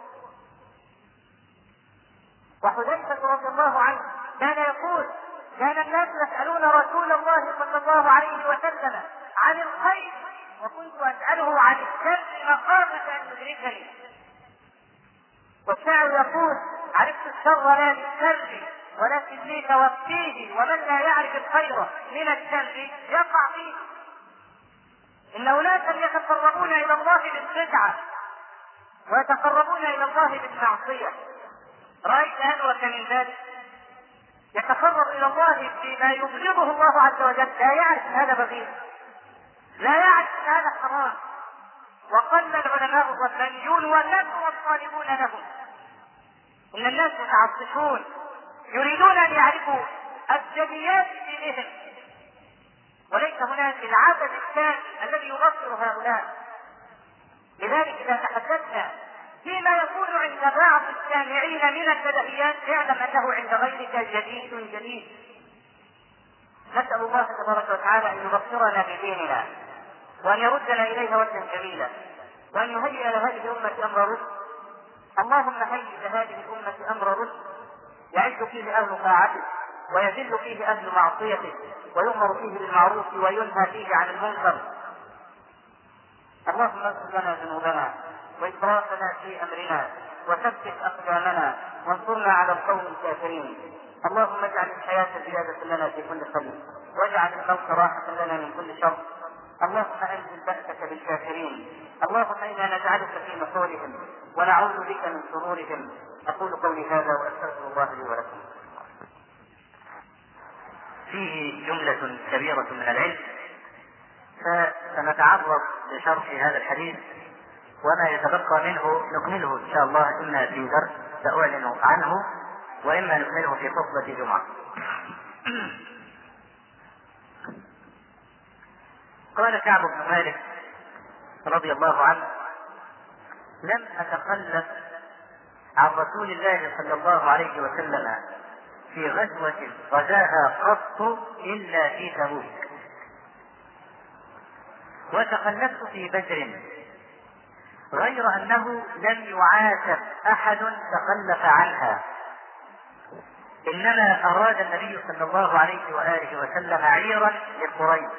وحذيفة رضي الله عنه كان يقول كان الناس يسألون رسول الله صلى الله عليه وسلم عن الخير وكنت أسأله عن الشر مخافة أن يدركني. والشاعر يقول عرفت الشر لا للشر ولكن لي توفيه، ومن لا يعرف الخير من الشر يقع فيه. إن أناسا يتقربون إلى الله بالبدعة ويتقربون إلى الله بالمعصية. رأيت أنوك من ذلك؟ يتقرب إلى الله بما يبغضه الله عز وجل، لا يعرف أن هذا بغيض، لا يعرف أن هذا حرام. وقل العلماء الربانيون والنبي والطالبون لهم. إن الناس متعطشون يريدون أن يعرفوا الجليات في دينهم، وليس هناك العدد الثاني الذي يبصر هؤلاء. لذلك إذا تحدثنا فيما يكون عند بعض السامعين من البديهيات اعلم أنه عند غيرك جديد جديد. نسأل الله تبارك وتعالى أن يبصرنا بديننا وأن يردنا إليها وجها جميلا وأن يهيئ لهذه الأمة أمر رشد. اللهم هيئ لهذه الأمة أمر رشد يعز فيه أهل طاعته ويذل فيه أهل معصيته ويؤمر فيه بالمعروف وينهى فيه عن المنكر. اللهم اغفر لنا ذنوبنا وإسرافنا في أمرنا وثبت أقدامنا وانصرنا على القوم الكافرين. اللهم اجعل الحياة زيادة لنا في كل خير واجعل الموت راحة لنا من كل شر. اللهم أنزل بأسك بالكافرين. اللهم إنا نجعلك في نحورهم ونعوذ بك من شرورهم. أقول قولي هذا وأستغفر الله لي ولكم. فيه جملة كبيرة من العلم، فسنتعرض لشرح هذا الحديث وما يتبقى منه نكمله إن شاء الله، إما في درس سأعلن عنه وإما نكمله في خطبة جمعة. قال كعب بن مالك رضي الله عنه: لم أتخلف عن رسول الله صلى الله عليه وسلم في غزوة غزاها قط إلا في تبوك، وتخلفت في بدر غير أنه لم يعاتب أحد تخلف عنها، إنما أراد النبي صلى الله عليه وآله وسلم عيرا لقريش.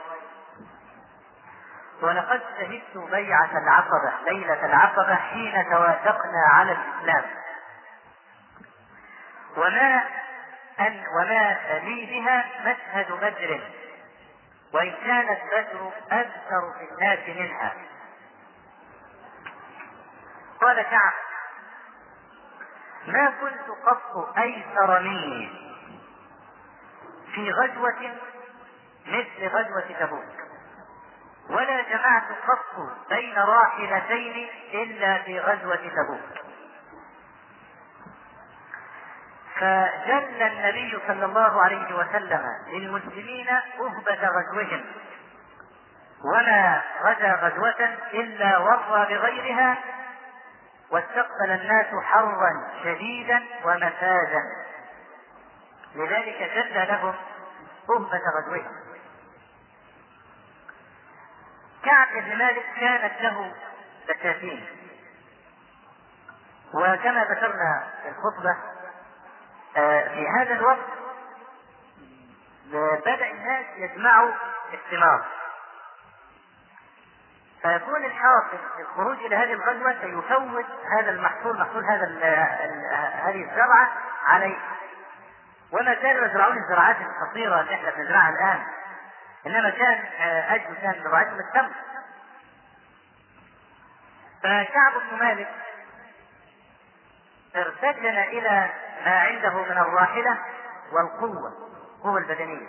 ولقد شهدت بيعة العقبة ليلة العقبة حين توافقنا على الإسلام، وما أن وما لي بها مشهد بدر، وإن كانت بدر أكثر في الناس منها. قال كعب: ما كنت قط أيسر مني في غزوة مثل غزوة تبوك، ولا جمعت قط بين راحلتين إلا في غزوة تبوك. فجل النبي صلى الله عليه وسلم للمسلمين أهبة غزوهم، وما غزا غزوة إلا ورى بغيرها، واستقبل الناس حرا شديدا ومفازا، لذلك جل لهم أهبة غزوهم. كعب بن مالك كانت له بساتين، وكما ذكرنا في الخطبة في هذا الوقت بدأ الناس يجمعوا الثمار، فيكون الحاصل الخروج إلى هذه الغزوة سيفوت هذا المحصول محصول هذا هذه الزرعة عليه. وما كانوا يزرعون الزراعات الخطيرة اللي احنا بنزرعها الآن، إنما كان أجل كان زراعتهم التمر. فكعب بن مالك ارتجل إلى ما عنده من الراحلة والقوة، القوة البدنية،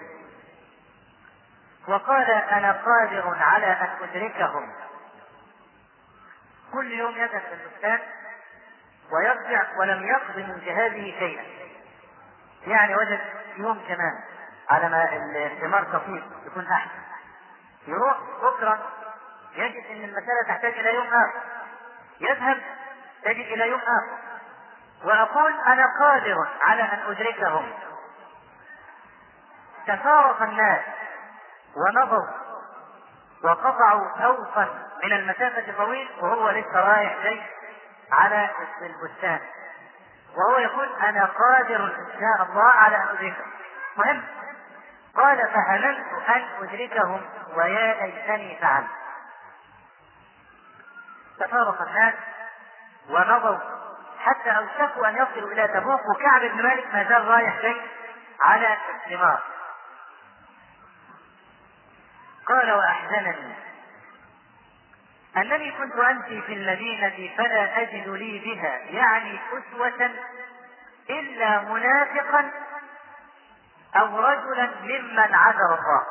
وقال أنا قادر على أن أدركهم. كل يوم يذهب في البستان ويرجع ولم يقض من جهازه شيئا، يعني وجد يوم كمان على ما الثمار تطيب يكون أحسن، يروح بكرة يجد أن المسألة تحتاج إلى يوم آخر، يذهب تجد إلى يوم آخر، وأقول أنا قادر على أن أدركهم. تفارق الناس ونظروا وقطعوا سوقا من المسافة طويل وهو لسه رايح جاي على البستان، وهو يقول أنا قادر إن شاء الله على أن أدركهم. مهم قال فهممت أن أدركهم ويا ليتني فعلت. تفارق الناس ونظروا حتى أوشكوا أن يصلوا إلى تبوك، وكعب بن مالك ما زال رايح جاي على الثمار. قال وأحزنني أنني كنت أمشي في المدينة فلا أجد لي بها يعني أسوة إلا منافقا أو رجلا ممن عذر الله.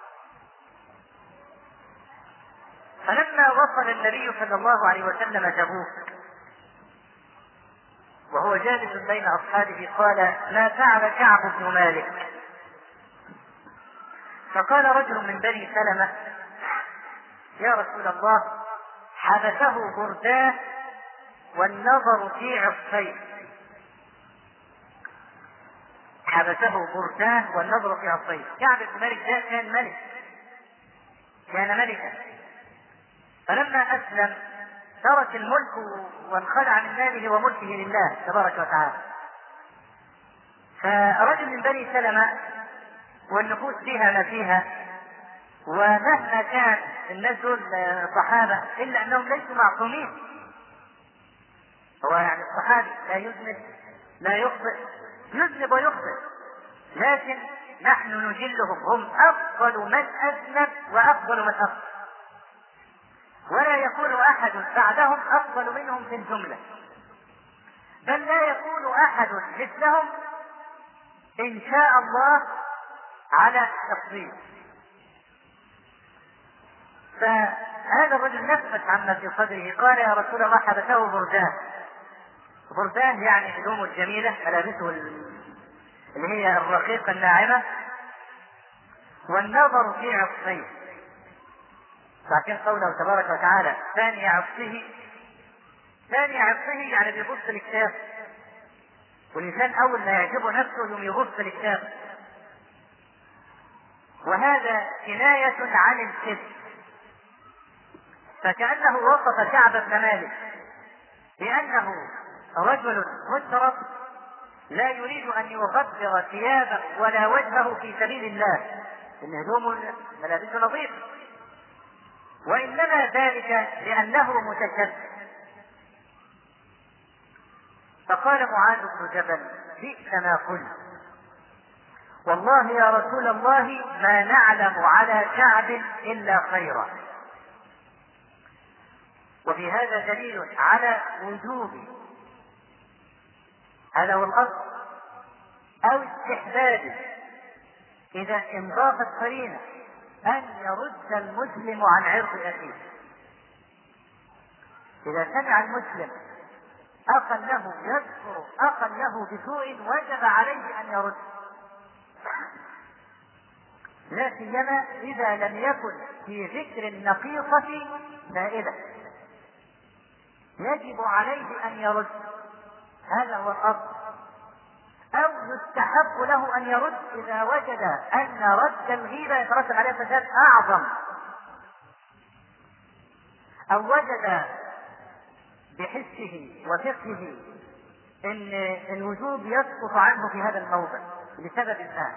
فلما وصل النبي صلى الله عليه وسلم تبوك وهو جالس بين أصحابه قال ما فعل كعب بن مالك؟ فقال رجل من بني سلمة يا رسول الله حبسه برداه والنظر في عصيه. حبسه برداه والنظر في عصيه. كعب بن مالك ده كان ملك، كان ملكا، فلما أسلم ترك الملك وانخلع من ماله وملكه لله تبارك وتعالى. فرجل من بني سلمة والنفوس فيها ما فيها، ومهما كان الناس دول صحابة إلا أنهم ليسوا معصومين. هو يعني الصحابي لا يذنب لا يخطئ، يذنب ويخطئ، لكن نحن نجلهم، هم أفضل من أذنب وأفضل من أخطأ، ولا يكون أحد بعدهم أفضل منهم في الجملة، بل لا يكون أحد مثلهم إن شاء الله على التفضيل. فهذا الرجل نفس عما في صدره قال يا رسول الله حبسه برداه. برداه يعني هدومه الجميلة، ملابسه اللي هي الرقيقة الناعمة، والنظر في عصيه. لكن قوله تبارك وتعالى ثاني عصيه، ثاني عصيه يعني بيبص للكتاب، والإنسان أول ما يعجبه نفسه يوم يبص للكتاب، وهذا كناية عن الكذب. فكأنه وصف كعب بن مالك بأنه رجل مشرف لا يريد أن يغبر ثيابه ولا وجهه في سبيل الله، إن هدومه ملابسه نظيفة، وإنما ذلك لأنه متكبر. فقال معاذ بن جبل بئس ما قلت، والله يا رسول الله ما نعلم على كعب إلا خيرا. وفي هذا دليل على وجوب، هذا هو الأصل، أو استحباب إذا انضافت قرينة أن يرد المسلم عن عرض أخيه. إذا سمع المسلم أخا له يذكر أخا له بسوء وجب عليه أن يرد، لا سيما إذا لم يكن في ذكر النقيصة فائدة، يجب عليه أن يرد، هذا هو الأصل. أو يستحب له أن يرد إذا وجد أن رد الغيبة يترتب عليه فساد أعظم، أو وجد بحسه وفقهه إن الوجوب يسقط عنه في هذا الموضع لسبب ما،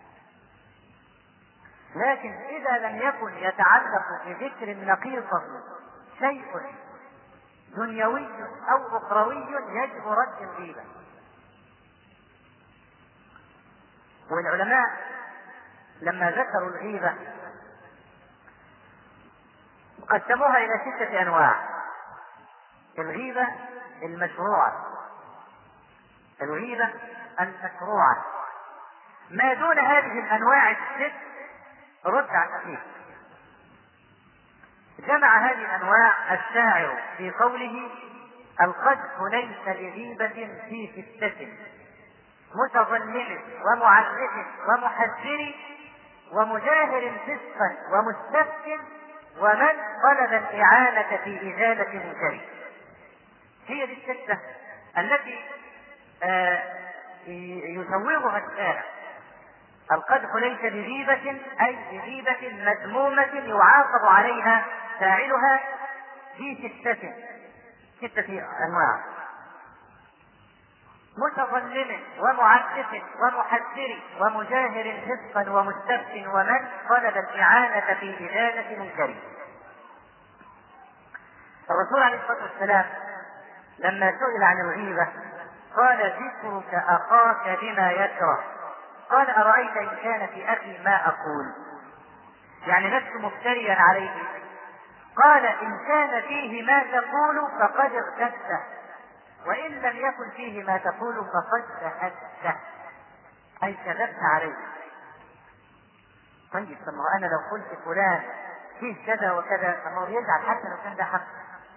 لكن إذا لم يكن يتعلق بذكر نقيصه شيء دنيوي أو أخروي يجب رد الغيبة. والعلماء لما ذكروا الغيبة قسموها إلى ستة أنواع: الغيبة المشروعة، الغيبة المشروعة، ما دون هذه الأنواع الست رد عن أخيه. جمع هذه الأنواع الشاعر في قوله: القذف ليس بغيبة في ستة: متظلم ومعرف ومحذر ومجاهر فسقا ومستفتن ومن طلب الإعانة في إزالة منكر. هي دي الستة التي آه يسوغها الشارع. القدح ليس بغيبة أي بغيبة مذمومة يعاقب عليها فاعلها في ستة ستة أنواع: متظلم ومعسف ومحذر ومجاهر فسقا ومستفتن ومن طلب الإعانة في إزالة منكر. الرسول عليه الصلاة والسلام لما سئل عن الغيبة قال: ذكرك أخاك بما يكره. قال: أرأيت إن كان في أخي ما أقول، يعني لست مفتريا عليه. قال: إن كان فيه ما تقول فقد اغتبته، وإن لم يكن فيه ما تقول فقد شهدته، أي كذبت عليه. طيب ثم أنا لو قلت فلان فيه كذا وكذا فهو يزعل حتى لو كان ده حق.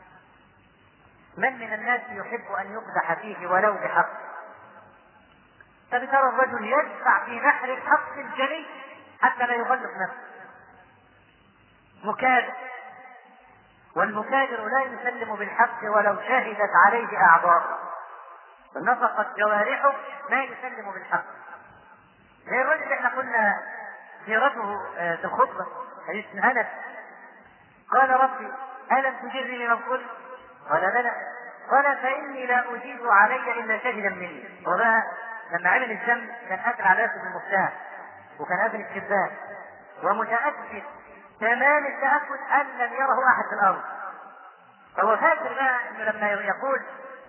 من من الناس يحب أن يقدح فيه ولو بحق؟ فبترى الرجل يدفع في نحر الحق الجلي حتى لا يغلق نفسه. مكابر، والمكابر لا يسلم بالحق ولو شهدت عليه أعضاء، فنطقت جوارحه لا يسلم بالحق. زي الرجل احنا قلنا سيرته في الخطبة حديث أنس: قال: ربي ألم تجرني من الظلم؟ قال: بلى. قال: فإني لا أجيب علي إلا شهدا مني. وبقى لما عمل الذنب كان قاتل على نفسه بالمفتاح، وكان قاتل الكذاب، ومتأكد تمام التأكد أن لم يره أحد في الأرض. فهو فاكر بقى إنه لما يقول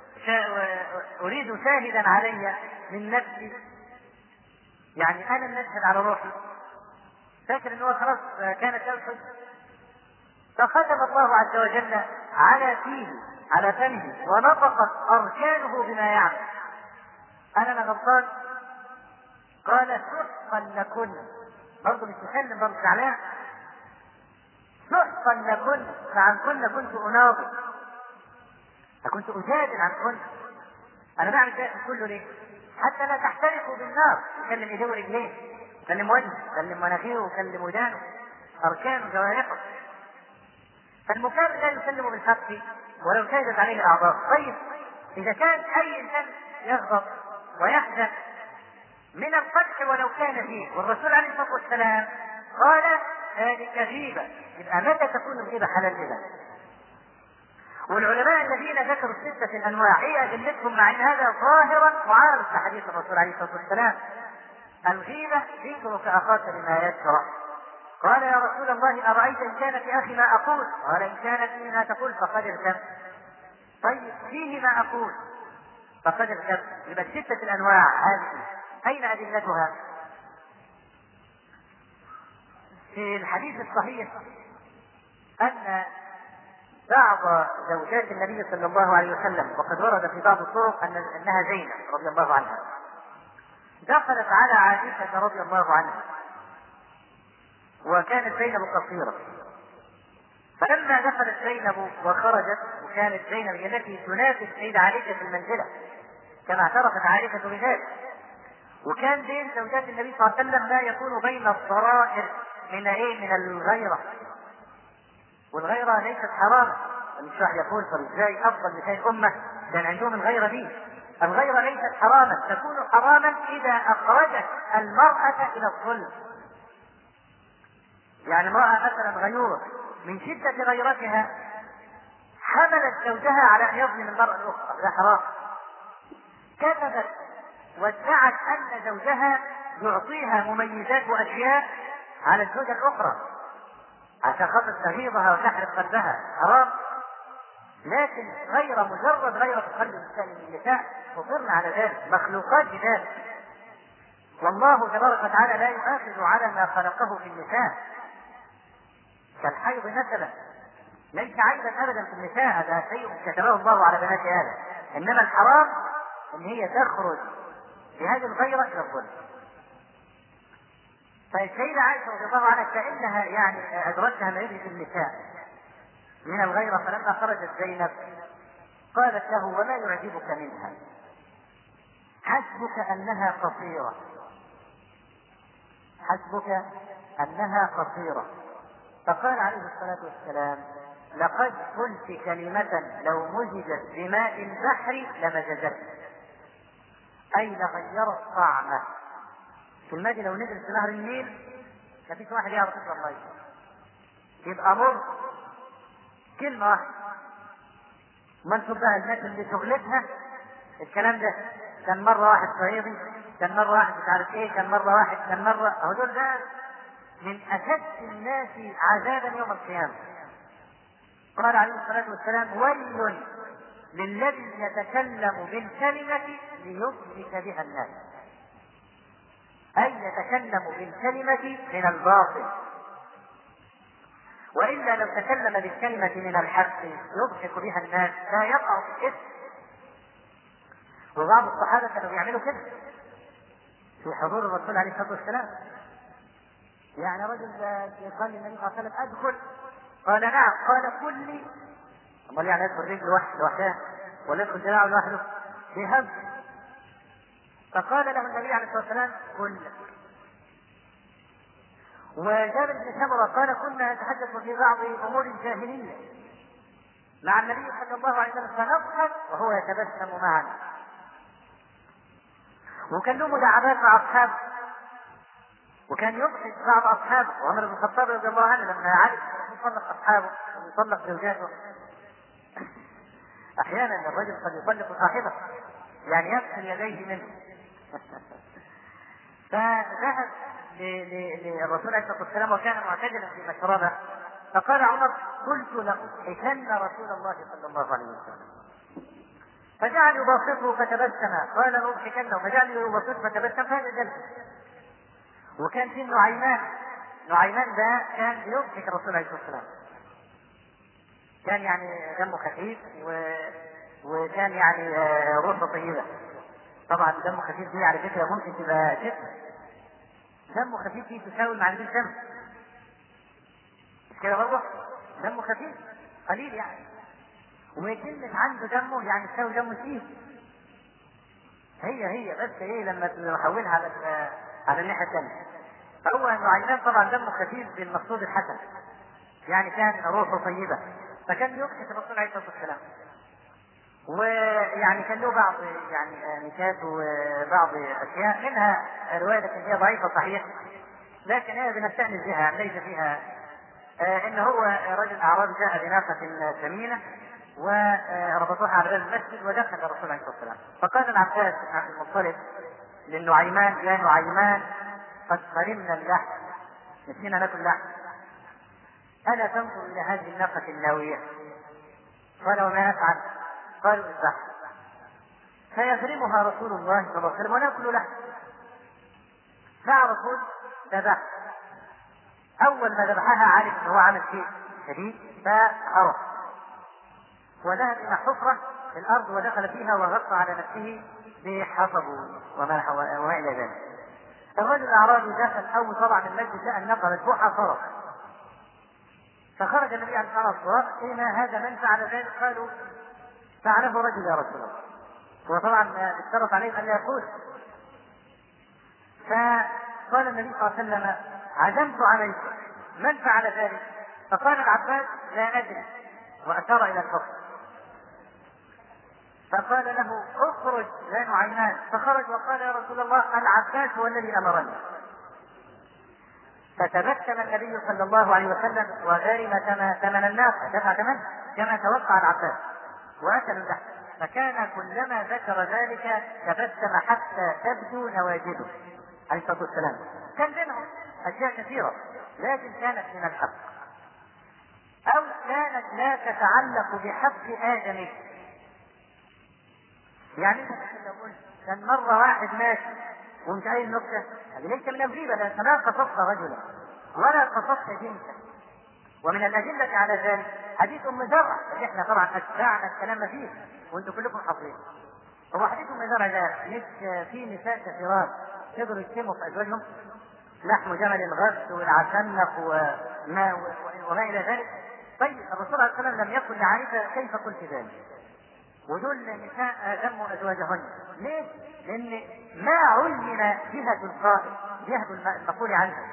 أريد شاهدا علي من نفسي، يعني أنا نشهد على روحي، فاكر إنه خلاص كانت يوحد. فختم الله عز وجل على فيه على فمه ونطقت أركانه بما يعمل. أنا ما غلطان؟ قال: سحقا لكن، برضه مش مسلم، برضه زعلان. سحقا لكن، فعن كن كنت أناضل، فكنت أجادل عن كن. أنا بعمل ذلك كله ليه؟ حتى لا تحترقوا بالنار. يكلم إيديه ورجليه، يكلم وجهه، يكلم مناخيره، يكلم ودانه، أركانه جوارحه. فالمكابر لا يسلم بالحق ولو شهدت عليه الأعضاء. طيب إذا كان أي إنسان يغضب ويحزن من القدح ولو كان فيه، والرسول عليه الصلاة والسلام قال: ذلك غيبة، يبقى متى تكون الغيبة حلال إذا؟ والعلماء الذين ذكروا الستة الأنواع إيه أدلتهم، مع أن هذا ظاهرا معارض لحديث الرسول عليه الصلاة والسلام: الغيبة ذكرك أخاك بما يكره. قال: يا رسول الله أرأيت إن كان في أخي ما أقول؟ قال: إن كان فيه ما تقول فقد ارتبت. طيب فيه ما أقول فقد ارتبت، يبقى ستة الأنواع هذه أين أدلتها؟ في الحديث الصحيح أن بعض زوجات النبي صلى الله عليه وسلم، وقد ورد في بعض الطرق أن أنها زينب رضي الله عنها، دخلت على عائشة رضي الله عنها، وكانت زينب قصيرة. فلما دخلت زينب وخرجت، وكانت زينب هي التي تنافس سيدة عائشة في المنزلة كما اعترفت عائشة بذلك، وكان بين زوجات النبي صلى الله عليه وسلم ما يكون بين الضرائر من ايه؟ من الغيرة. والغيرة ليست حرام. مش واحد يقول طب ازاي افضل نساء الامة كان عندهم الغيرة دي؟ الغيرة ليست حراما، تكون حراما اذا اخرجت المرأة الى الظلم. يعني امرأة مثلا غيورة من شدة غيرتها حملت زوجها على ان يظلم المرأة الاخرى، ده حرام. كذبت وادعت ان زوجها يعطيها مميزات واشياء على الزوجة الاخرى عشان خاطر تغيظها وتحرق قلبها، حرام. لكن غير مجرد غير تخلي الانسان من النساء، فطرنا على ذلك، مخلوقات بذلك. والله تبارك وتعالى لا يؤاخذ على ما خلقه في النساء كالحيض مثلا، ليس عيبا ابدا في النساء، هذا شيء كتبه الله على بنات ادم. انما الحرام ان هي تخرج بهذه الغيرة الى الظلم. فالسيدة عائشة رضي الله عنها كأنها يعني أدركها ما يدرك النساء من الغيرة، فلما خرجت زينب قالت له: وما يعجبك منها؟ حسبك أنها قصيرة، حسبك أنها قصيرة. فقال عليه الصلاة والسلام: لقد قلت كلمة لو مزجت بماء البحر لمزجت، أي لغيرت طعمه. في الماء لو نزل في نهر النيل مفيش واحد يعرف يشرب ميه، يبقى مر كلمة واحدة. ما نشوف بقى الناس اللي شغلتها الكلام ده، كان مرة واحد صعيدي، كان مرة واحد مش عارف ايه، كان مرة واحد، كان مرة اهو دول ده من أشد الناس عذابا يوم القيامة. قال عليه الصلاة والسلام: ويل للذي يتكلم بالكلمة ليضحك بها الناس، أي يتكلم بالكلمة من الباطل، وإلا لو تكلم بالكلمة من الحق يضحك بها الناس لا يقع في الإثم. وبعض الصحابة كانوا بيعملوا كده في حضور الرسول عليه الصلاة والسلام. يعني رجل قال للنبي صلى الله عليه وسلم: أدخل؟ قال: نعم. قال: كل. أمال يعني يدخل رجل لوحدها ولا يدخل جماعة لوحده؟ بهم. فقال له النبي عليه الصلاة والسلام: كل. وجابر بن سمرة قال: كنا نتحدث في بعض امور الجاهليه مع النبي صلى الله عليه وسلم فنضحك وهو يتبسم معنا. وكان له مداعبات مع اصحابه، وكان يضحك بعض اصحابه. وعمر بن الخطاب رضي الله عنه لما عرف يطلق اصحابه ويطلق زوجاته، احيانا الرجل قد يطلق صاحبه يعني يغسل يديه منه. فذهب للرسول عليه الصلاه والسلام وكان معتدلا في مشربه، فقال عمر: قلت لأضحكن رسول الله صلى الله عليه وسلم. فجعل يباسطه فتبسم، قال: لأضحكنه، فجعل يباسطه فتبسم، فهذا جلس. وكان في نعيمان، نعيمان ده كان يضحك الرسول عليه الصلاه والسلام، كان يعني دمه خفيف و... وكان يعني روحه طيبه. طبعا دمه خفيف دي على فكره ممكن تبقى شتم، دمه خفيف دي تساوي مع الدين دم، مش كده برضه؟ دمه خفيف قليل يعني، وكلمة عنده دمه يعني تساوي دمه فيه. هي هي بس ايه لما نحولها على على الناحية الثانية. فهو نعيمان طبعا دمه خفيف بالمقصود الحسن، يعني كان روحه طيبة، فكان يضحك الرسول عليه الصلاة والسلام. ويعني كان له بعض يعني نكات وبعض اشياء، منها روايه لكن هي ضعيفه صحيح، لكن هي بنستأنس بها يعني ليس فيها. آه ان هو رجل اعرابي جاء بناقه ثمينه وربطوها على باب المسجد ودخل الرسول عليه الصلاه والسلام. فقال العباس بن عبد المطلب للنعيمان: يا نعيمان قد قرمنا اللحم، نسينا ناكل لحم، الا تنظر الى هذه الناقه الناويه؟ قال: وما نفعل؟ قالوا: اذبح. فيغرمها رسول الله صلى الله عليه وسلم وناكل له. فالرسول ذبح. اول ما ذبحها علم ان هو عمل شيء شديد فهرب وذهب الى حفره في الارض ودخل فيها وغطى على نفسه بحطب وما الى ذلك. الرجل الاعرابي دخل اول طبعا المسجد لقى الناقه مذبوحه فرق، فخرج النبي عليه الصلاه والسلام: حين هذا من فعل ذلك؟ قالوا: فعله رجل يا رسول الله. هو طبعا اشترط عليه ان لا يقول. فقال النبي صلى الله عليه وسلم: عزمت عليكم، من فعل ذلك؟ فقال العباس: لا ادري، واشار الى الحكم. فقال له: اخرج يا نعيمان. فخرج وقال: يا رسول الله العباس هو الذي امرني. فتبسم النبي صلى الله عليه وسلم وغرم ثمن الناقه، دفع ثمنها. كما توقع العباس وأكلوا اللحم، فكان كلما ذكر ذلك تبسم حتى تبدو نواجذه عليه الصلاة والسلام. كان بينهم أشياء كثيرة لكن كانت من الحق أو كانت لا تتعلق بحق آدمي. يعني مثلا لو قلت كان مرة واحد ماشي ومش عايز نكتة، هذه ليس من الغيبة لأنك لا قصصت رجلا ولا قصصت جنسا. ومن الأدلة على ذلك حديث أم زرع اللي احنا طبعا أتبعنا الكلام فيه وأنتم كلكم حافظين. هو حديث أم زرع ده مش في نساء كثيرات يقدروا يشتموا في أزواجهم لحم جمل غث والعسنق وما وما إلى ذلك. طيب الرسول عليه الصلاة والسلام لم يقل لعائشة كيف قلت ذلك؟ ودول نساء ذموا أزواجهن. ليه؟ لأن ما علم جهة القائل جهة المقول عنها.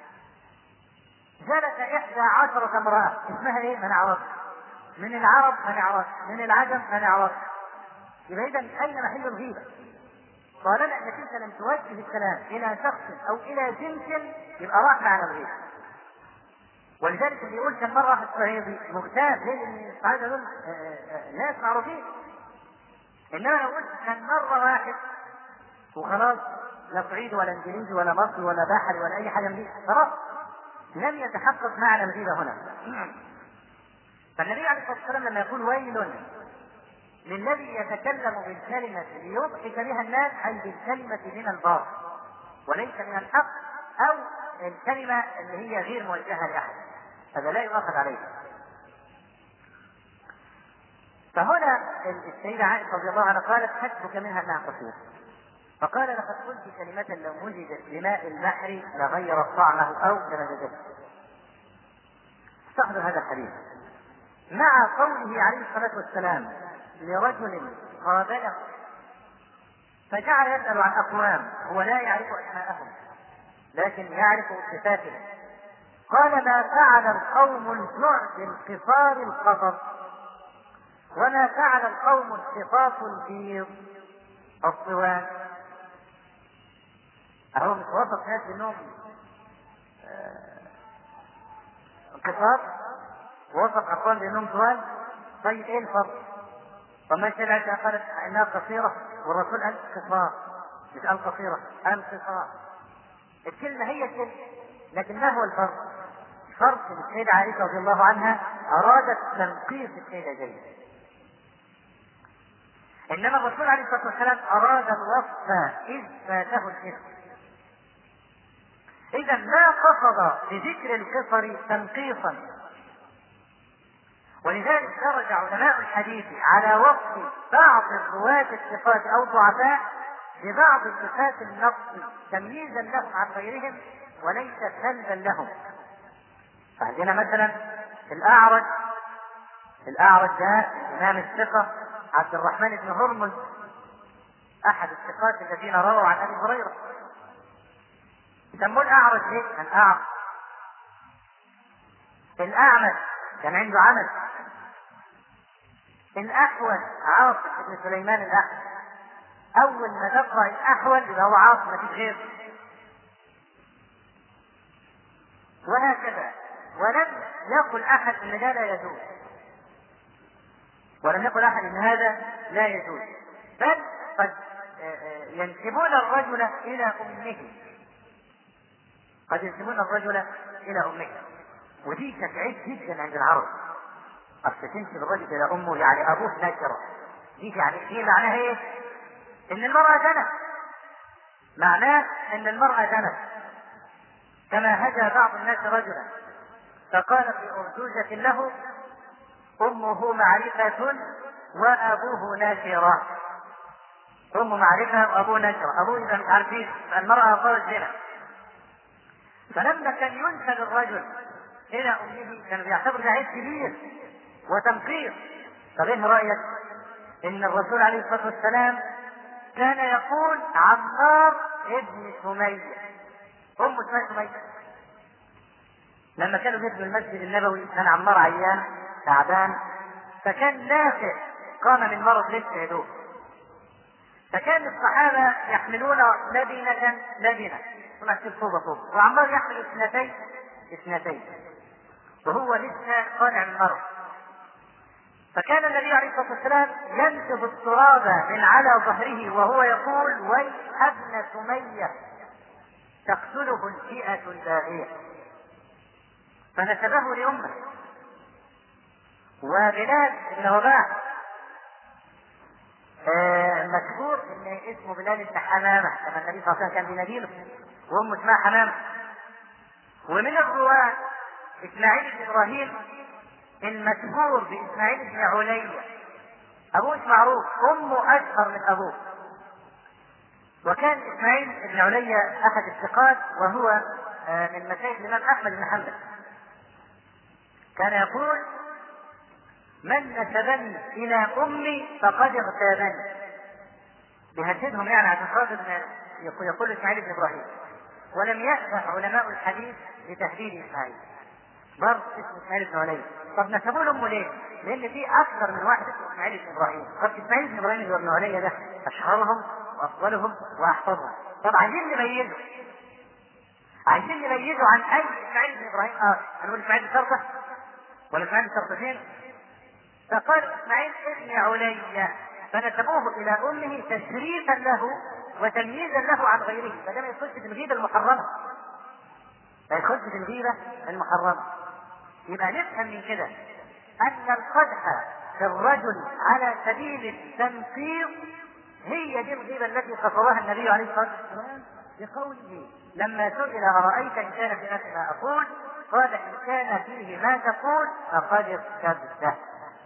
جلس إحدى عشرة امرأة اسمها إيه؟ من عرف من العرب من عرف من العجم من عرف. يبقى إذا أين محل الغيبة؟ طالما أنك أنت لم توجه الكلام إلى شخص أو إلى جنس يبقى راح معنى الغيبة. ولذلك اللي يقول كم مرة في الصعيدي مغتاب، ليه؟ لأن الصعيدة دول ناس معروفين. إنما لو قلت كان مرة واحد وخلاص لا صعيدي ولا انجليزي ولا مصري ولا بحري ولا أي حاجة من دي خلاص لم يتحقق معنى الغيبة هنا. فالنبي عليه الصلاة والسلام لما يقول ويل للذي يتكلم بالكلمة ليضحك بها الناس أي بالكلمة من الباطل وليس من الحق أو الكلمة اللي هي غير موجهة لأحد، هذا لا يؤخذ عليه. فهنا السيدة عائشة رضي الله عنها قالت حسبك منها أنها قصيرة، فقال لقد قلت كلمة لو وجدت بماء البحر لغيرت طعمه أو لمزجته. استحضر هذا الحديث مع قوله عليه الصلاة والسلام لرجل قابله فجعل يسأل عن أقوام هو لا يعرف أسماءهم لكن يعرف صفاتهم. قال ما فعل القوم الجوع بالقصار القطر وما فعل القوم الخطاف البيض الصوان. أهو مش وصف ناس انهم قصار ووصف أقوام بأنهم صوان. طيب ايه الفرق؟ فما الشريعة قالت انها قصيرة والرسول قال قصار مش قال قصيرة قال قصار. الكلمة هي الكلمة لكن ما هو الفرق؟ فرق السيدة عائشة رضي الله عنها أرادت تنقيص السيدة زينب، إنما الرسول عليه الصلاة والسلام أراد الوصف إذ فاته الاسم. إذا ما قصد بذكر القصر تنقيصا. ولذلك درج علماء الحديث على وصف بعض الرواة الثقات أو ضعفاء ببعض صفات النقص تمييزا لهم عن غيرهم وليس سلبا لهم. فعندنا مثلا الأعرج الأعرج ده إمام الثقة عبد الرحمن بن هرمز أحد الثقات الذين رووا عن أبي هريرة. يسموه الأعرج ليه؟ كان أعرج. الأعمش كان عنده عمل. الأحول عاصم بن سليمان الأحول. أول ما تقرأ الأحول يبقى هو عاصم ما فيش غيره. وهكذا. ولم يقل أحد أن هذا لا يجوز ولم يقل أحد أن هذا لا يجوز بل قد ينسبون الرجل إلى أمه قد ينسبون الرجل إلى أمه ودي تبعيد جدا عند العرب. أصل تنسب الرجل إلى أمه يعني أبوه نكرة دي يعني دي معناها إيه؟ إن المرأة زنت. معناه إن المرأة زنت كما هجى بعض الناس رجلا فقال في أرجوزة له أمه معرفة وأبوه ناشرة. أمه معرفة وأبوه ناشرة. أبوه إذا مش عارفين المرأة صارت زنا. فلما كان ينسب الرجل إلى أمه كانوا يعتبر ده عيب كبير وتنقيص. طب إيه رأيك إن الرسول عليه الصلاة والسلام كان يقول عمار ابن سمية أم اسمها سمية. لما كانوا بيدخلوا المسجد النبوي كان عمار عيان تعبان فكان نافع قام من مرض لسه يدوب فكان الصحابة يحملون لبنة لبنة ثم طوبة طوبة وعمار يحمل اثنتين اثنتين وهو لسه طالع من مرض. فكان النبي عليه الصلاة والسلام ينتف التراب من على ظهره وهو يقول: ويح ابن سمية تقتله الفئة الباغية. فنسبه لأمه. وبلال بن رباح آه مشهور ان اسمه بلال بن حمامة، كما النبي صلى الله عليه وسلم كان بيناديله وامه اسمها حمامة. ومن الرواة اسماعيل بن ابراهيم المشهور باسماعيل بن علية، ابوه مش معروف، امه اشهر من ابوه. وكان اسماعيل بن علية احد الثقات، وهو آه من مشايخ الامام احمد بن حنبل. كان يقول: من نسبني الى امي فقد اغتابني. بيهددهم يعني عشان خاطر يقول اسماعيل بن ابراهيم. ولم يأبه علماء الحديث بتهديد اسماعيل، برضه اسمه اسماعيل بن علي. طب نسبوه لامه ليه؟ لان في اكثر من واحد اسمه اسماعيل بن ابراهيم. طب اسماعيل بن ابراهيم وابن علي ده اشهرهم وافضلهم واحفظهم. طب عايزين نميزه، عايزين نميزه عن اي اسماعيل بن ابراهيم. اه هنقول اسماعيل بن شرطه ولا اسماعيل بن شرطتين؟ فقال اسماعيل ابن علي، فنسبوه الى امه تشريفا له وتمييزا له عن غيره، فده ما يدخلش في الغيبه المحرمه، ما يدخلش في الغيبه المحرمه. يبقى نفهم من كده ان القدح في الرجل على سبيل التنقيص هي دي الغيبه التي قصرها النبي عليه الصلاه والسلام بقوله لما سئل: ارايت ان كان في نفسي ما اقول؟ قال: ان كان فيه ما تقول فقد اغتبته.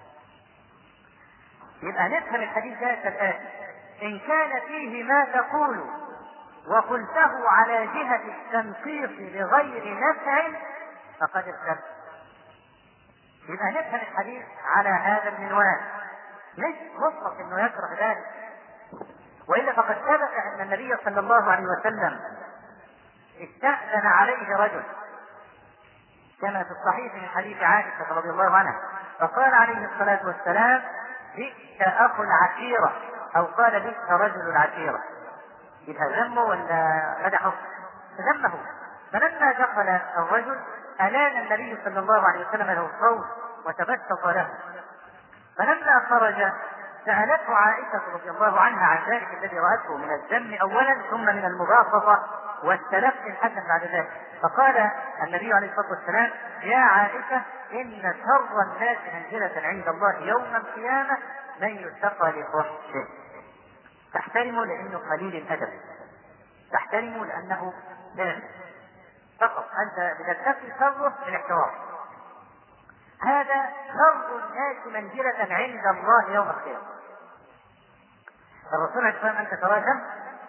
يبقى نفهم الحديث ده كالآتي: إن كان فيه ما تقول وقلته على جهة التنقيص بغير نفع فقد اغتبت. يبقى نفهم الحديث على هذا المنوال، مش مطلق انه يكره ذلك. والا فقد ثبت ان النبي صلى الله عليه وسلم استأذن عليه رجل كما في الصحيح من حديث عائشة رضي الله عنها، فقال عليه الصلاة والسلام: بئس أخو العشيرة، أو قال: بئس رجل العشيرة. يبقى ذمه ولا مدحه؟ ذمه. فلما دخل الرجل ألان النبي صلى الله عليه وسلم له الصوت وتبسط له. فلما خرج سألته عائشة رضي الله عنها عن ذلك الذي رأته من الذم أولا، ثم من المباسطة والتلقي الحسن بعد ذلك. فقال النبي عليه الصلاة والسلام: يا عائشة، إن شر الناس منزلة عند الله يوم القيامة من يتقى لفحشه. تحترمه لأنه قليل الأدب، تحترمه لأنه دافئ فقط، أنت بتتقي شره بالاحترام. هذا شر الناس منزلة عند الله يوم القيامة. الرسول عليه الصلاة والسلام أنت تراجم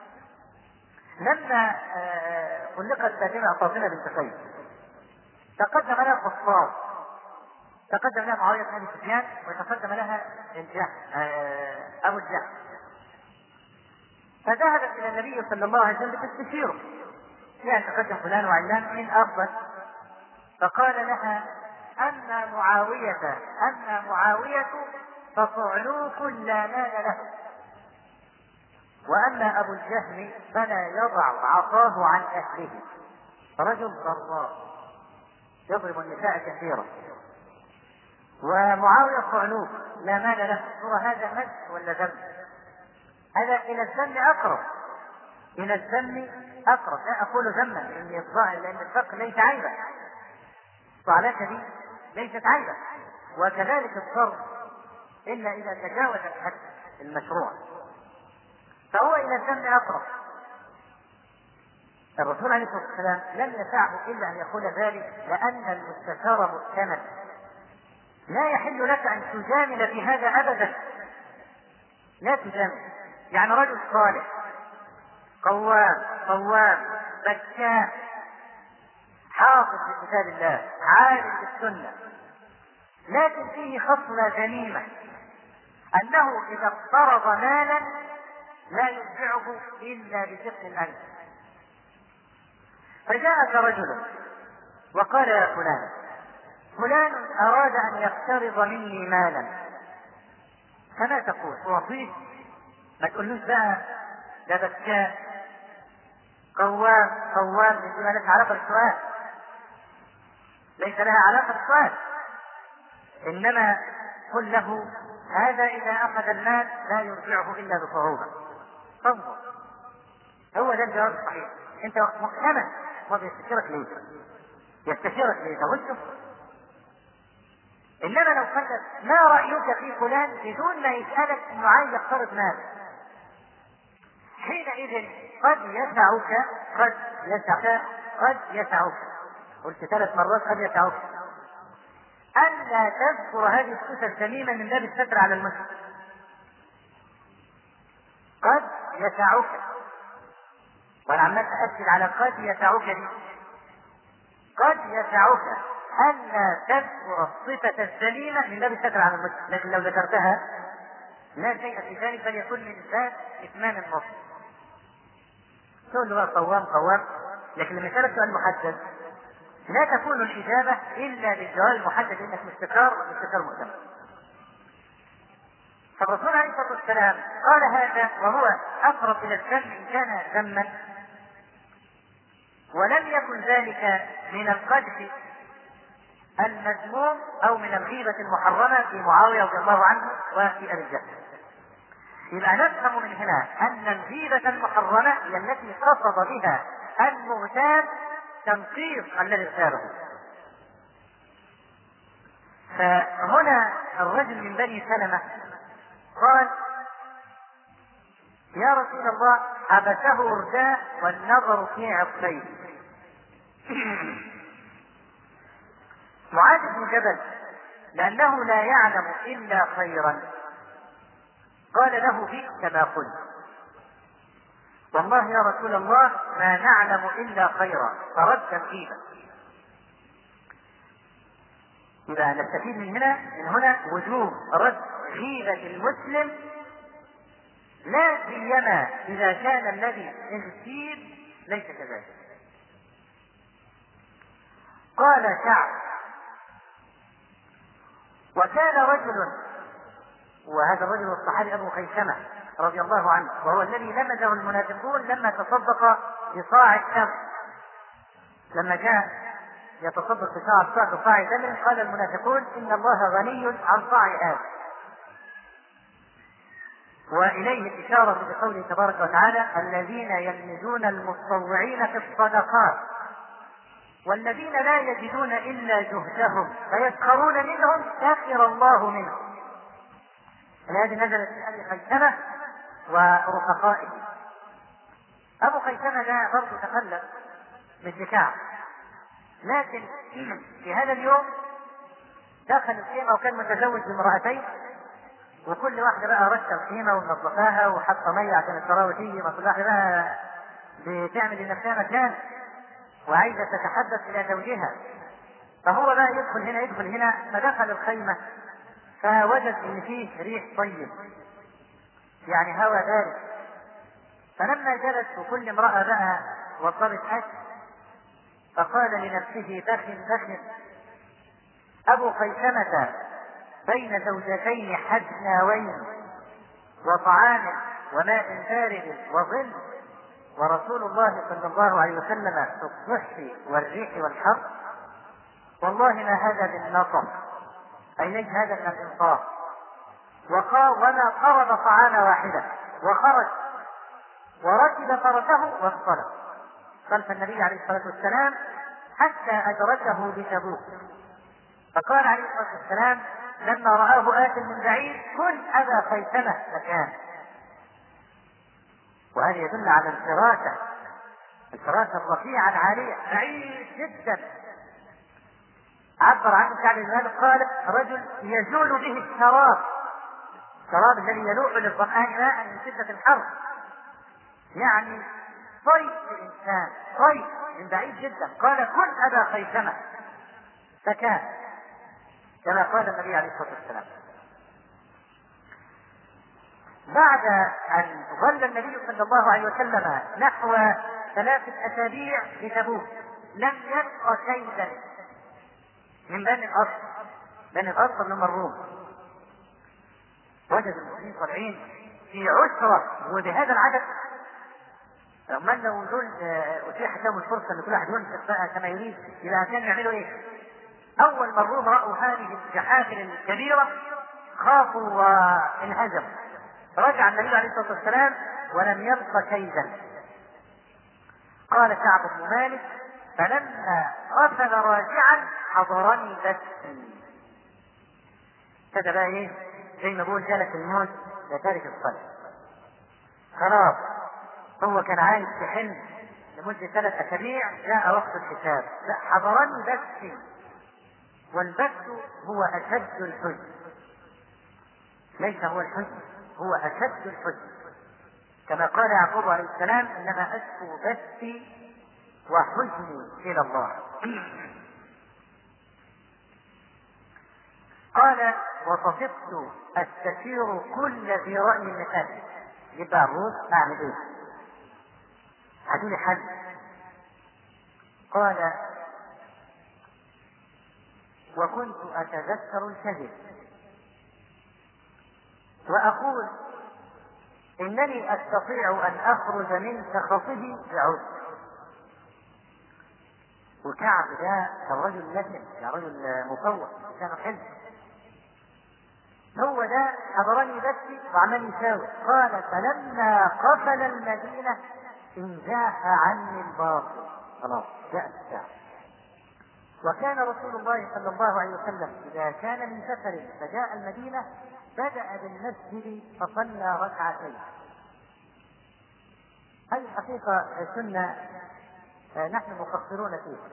لما خلقت فاطمة فاطمة بنت قيس تقدم لها خصاص، تقدم لها معاوية بن أبي سفيان، وتقدم لها الجهم أبو الجهم. فذهبت إلى النبي صلى الله عليه وسلم تستشيره، يعني تقدم فلان وعلان من أفضل. فقال لها: أما معاوية أما معاوية فصعلوك لا مال له، وأما أبو الجهم فلا يضع عصاه عن أهله، رجل ضراء يضرب النساء كثيرا، ومعاوية صعلوك لا مال له. ترى هذا مدح ولا ذم؟ هذا إلى الذم أقرب، إلى الذم أقرب. لا أقول ذما لأن الظاهر لأن الفقه ليس عيبا، الصعلات دي ليست عيبا، وكذلك الضرب إلا إذا تجاوز الحد المشروع، فهو إلى الذم أقرب. الرسول عليه الصلاة والسلام لم يسعه إلا أن يقول ذلك لأن المستشار مؤتمن، لا يحل لك أن تجامل في هذا أبدا، لا تجامل. يعني رجل صالح قوام قوام بكاء حافظ لكتاب الله عالم بالسنة، لكن فيه خصلة ذميمة أنه إذا اقترض مالا لا يدفعه إلا بشق الأنف. فجاءك رجل وقال: يا فلان فلان أراد أن يقترض مني مالا، فما تقول؟ أعطيه؟ ما تقولوش بقى ده بكاء قوام قوام ليس لها علاقة بالسؤال، ليس لها علاقة بالسؤال، إنما قل له هذا إذا أخذ المال لا يرجعه إلا بصعوبة. انظر، هو ده الجواب الصحيح. أنت مقتنع، ما بيستشيرك ليه؟ يستشيرك ليه؟ تغشه. إنما لو قلت ما رأيك في فلان بدون ما يسألك إنه عايز يقترض مال، حينئذ قد يسعك قد يسعك قد يسعك قلت ثلاث مرات قد يسعك ألا تذكر هذه الصفة الذميمة من باب الستر على المسلم. قد يسعك، وأنا عمال أأكد على قد يسعك دي. قد يسعك ألا تذكر الصفة السليمة من باب الستر على المسلم، لكن لو ذكرتها لا شيء في ذلك، بل يكون من باب إتمام النص. تقول له بقى صوام قوام، لكن لما يسألك سؤال محدد لا تكون الإجابة إلا بالجواب المحدد، إنك مستكار مستكار مؤتمن. فالرسول عليه الصلاة والسلام قال هذا وهو أقرب إلى الذم إن كان ذما، ولم يكن ذلك من القدح المذموم أو من الغيبة المحرمة في معاوية رضي الله عنه وفي أبي جهل. يبقى نفهم من هنا أن الغيبة المحرمة هي التي قصد بها المغتاب تنقيص الذي اغتابه. فهنا الرجل من بني سلمة قال يا رسول الله حبسه رداء والنظر في عقبيه. معاذ بن جبل لأنه لا يعلم إلا خيرا قال له بئس ما قلت، والله يا رسول الله ما نعلم إلا خيرا، فرد الغيبة. إذا نستفيد من هنا من هنا وجوب رد غيبة المسلم، لا سيما إذا كان الذي اغتيب ليس كذلك. قال شعب وكان رجل، وهذا الرجل الصحابي أبو خيثمة رضي الله عنه، وهو الذي لمزه المنافقون لما تصدق بصاع التمر. لما جاء يتصدق بصاع بصاع تمر قال المنافقون إن الله غني عن صاع آب. وإليه الإشارة بقوله تبارك وتعالى الذين يلمزون المتطوعين في الصدقات والذين لا يجدون إلا جهدهم فيسخرون منهم سخر الله منهم. هذه نزلت في أبي خيثمة ورفقائه. أبو خيثمة ده برضه تخلف بالذكاء، لكن في هذا اليوم دخل الخيمة وكان متزوج بامرأتين، وكل واحدة بقى رشت الخيمة ونظفاها وحط مية عشان التراوي تيجي، ما كل واحدة بقى بتعمل لنفسها مكان وعايزة تتحدث إلى زوجها. فهو بقى يدخل هنا يدخل هنا، فدخل الخيمة فوجد إن فيه ريح طيب، يعني هواء بارد. فلما جلس وكل امرأة بقى وصلت أكل فقال لنفسه بخن بخن أبو خيثمة بين زوجتين حدناوين وطعام وماء بارد وظل، ورسول الله صلى الله عليه وسلم في الصح والريح والحر، والله ما هذا بالنصر، أي ليس هذا من الإنصاف. وقال وما قرب طعام واحدة، وخرج وركب فرسه وانطلق خلف النبي عليه الصلاة والسلام حتى أدركه بتبوك. فقال عليه الصلاة والسلام لما رآه آت من بعيد كن أبا خيثمة مكان. وهذا يدل على الفراسة، الفراسة الرفيعة العالية، بعيد جدا. عبر عنه سعد بن مالك قال رجل يزول به الشراب، الشراب الذي يلوح للظمآن ماء من شدة الحر، يعني طيب الإنسان طيب من بعيد جدا. قال كن أبا خيثمة فكان كما قال النبي عليه الصلاة والسلام. بعد أن ظل النبي صلى الله عليه وسلم نحو ثلاثة أسابيع بتبوك لم يبق كيدا من بني الأصل، بني الأصل من الروم. وجد المسلمين طالعين في عشرة وبهذا العدد، من لو دول أتيحت لهم الفرصة أن كل واحد ينفق بقى كما يريد، إذا كان يعملوا إيه؟ أول ما الروم رأوا هذه الجحافل الكبيرة خافوا وانهزموا. رجع النبي عليه الصلاة والسلام ولم يبق كيدا. قال كعب بن مالك: فلما غفل راجعا حضرني بثي. كده بقى ايه؟ زي ما بقول جالك الموت لتارك الصلاة. خلاص هو كان عايش في حلم لمدة ثلاث أسابيع، جاء وقت الحساب. لا، حضرني بثي. والبث هو أشد الحزن، ليس هو الحزن، هو أشد الحزن. كما قال يعقوب عليه السلام: إنما أشكو بثي وحزني إلى الله. قال: وطفقت أستشير كل ذي رأي من أهلي. يبقى الروس أعمل إيه؟ هاتوا لي حل. قال: وكنت أتذكر الكذب وأقول إنني أستطيع أن أخرج من سخطه بعذر. وكعب ده كان رجل لكن كان رجل مفوق، كان حلم. هو ده حضرني بثي وعمل يساوي. قال: فلما قفل المدينة انزاح عني الباطل. خلاص جاء الساعة. وكان رسول الله صلى الله عليه وسلم إذا كان من سفر فجاء المدينة بدأ بالمسجد فصلى ركعتين. هذه الحقيقة سنة نحن مقصرون فيها.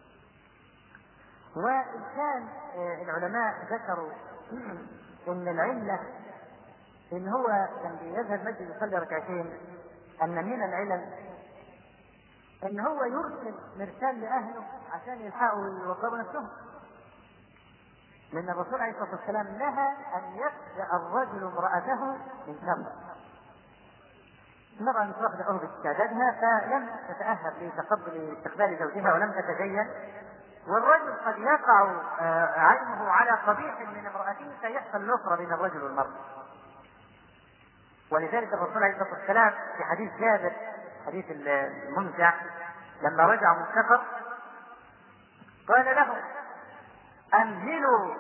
وإن كان العلماء ذكروا إن العلة إن هو كان بيذهب المسجد يصلي ركعتين، أن من العلل إن هو يرسل مرسال لأهله عشان يلحقوا يوضبوا نفسهم. لأن الرسول عليه الصلاة والسلام نهى أن يفجأ الرجل امرأته من سفر. المرأة مش واخدة عهد استعدادها فلم تتأهب لتقبل استقبال زوجها ولم تتزين، والرجل قد يقع عينه على قبيح من امرأته فيحصل نفرة بين الرجل والمرأة. ولذلك الرسول عليه الصلاة والسلام في حديث جابر حديث الممتع لما رجع من سفر قال له: أمهلوا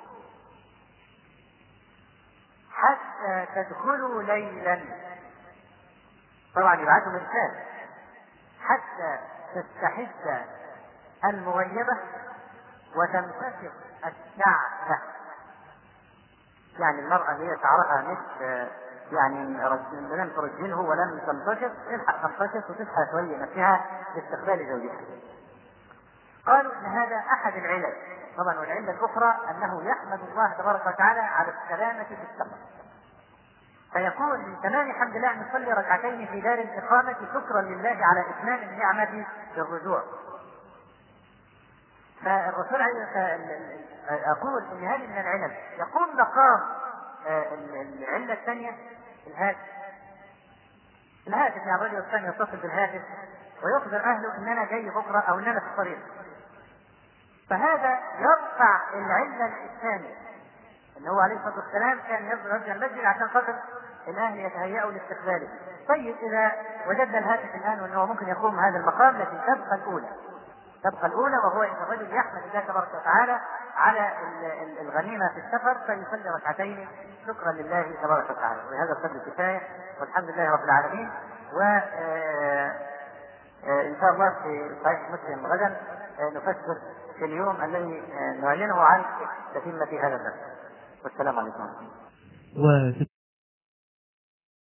حتى تدخلوا ليلا. طبعا يبعثوا مرسال حتى تستحث المغيبة وتنتشر الشعثة. يعني المرأة هي شعرها مش يعني لم ترجله ولم تنتشر، تلحق تنتشر وتسحى شوية نفسها لاستقبال زوجها. قالوا ان هذا احد العلل. طبعا والعلة الاخرى انه يحمد الله تبارك وتعالى على السلامة في السفر، فيكون من تمام حمد الله ان نصلي ركعتين في دار الاقامة شكرا لله على اتمام النعمة بالرجوع. فالرسول اقول ان هذه من العلل. يقوم مقام العلة الثانية الهاتف. الهاتف يعني الرجل الثاني يتصل بالهاتف ويخبر اهله ان انا جاي بكره او ان انا في الطريق، فهذا يرفع العلة الثانية. ان هو عليه الصلاة والسلام كان يرجع المسجد عشان خاطر الاهل يتهيأوا لاستقباله. طيب اذا وجدنا الهاتف الان وانه ممكن يقوم هذا المقام، لكن تبقى الاولى تبقى الاولى وهو ان الرجل يحمد الله تبارك وتعالى على الغنيمة في السفر فيصلي ركعتين شكرا لله تبارك وتعالى. وهذا القدر كفاية والحمد لله رب العالمين. وإن شاء الله في صحيح مسلم غدا نفسر في اليوم الذي نعلنه عن تتمة هذا الدرس. والسلام عليكم.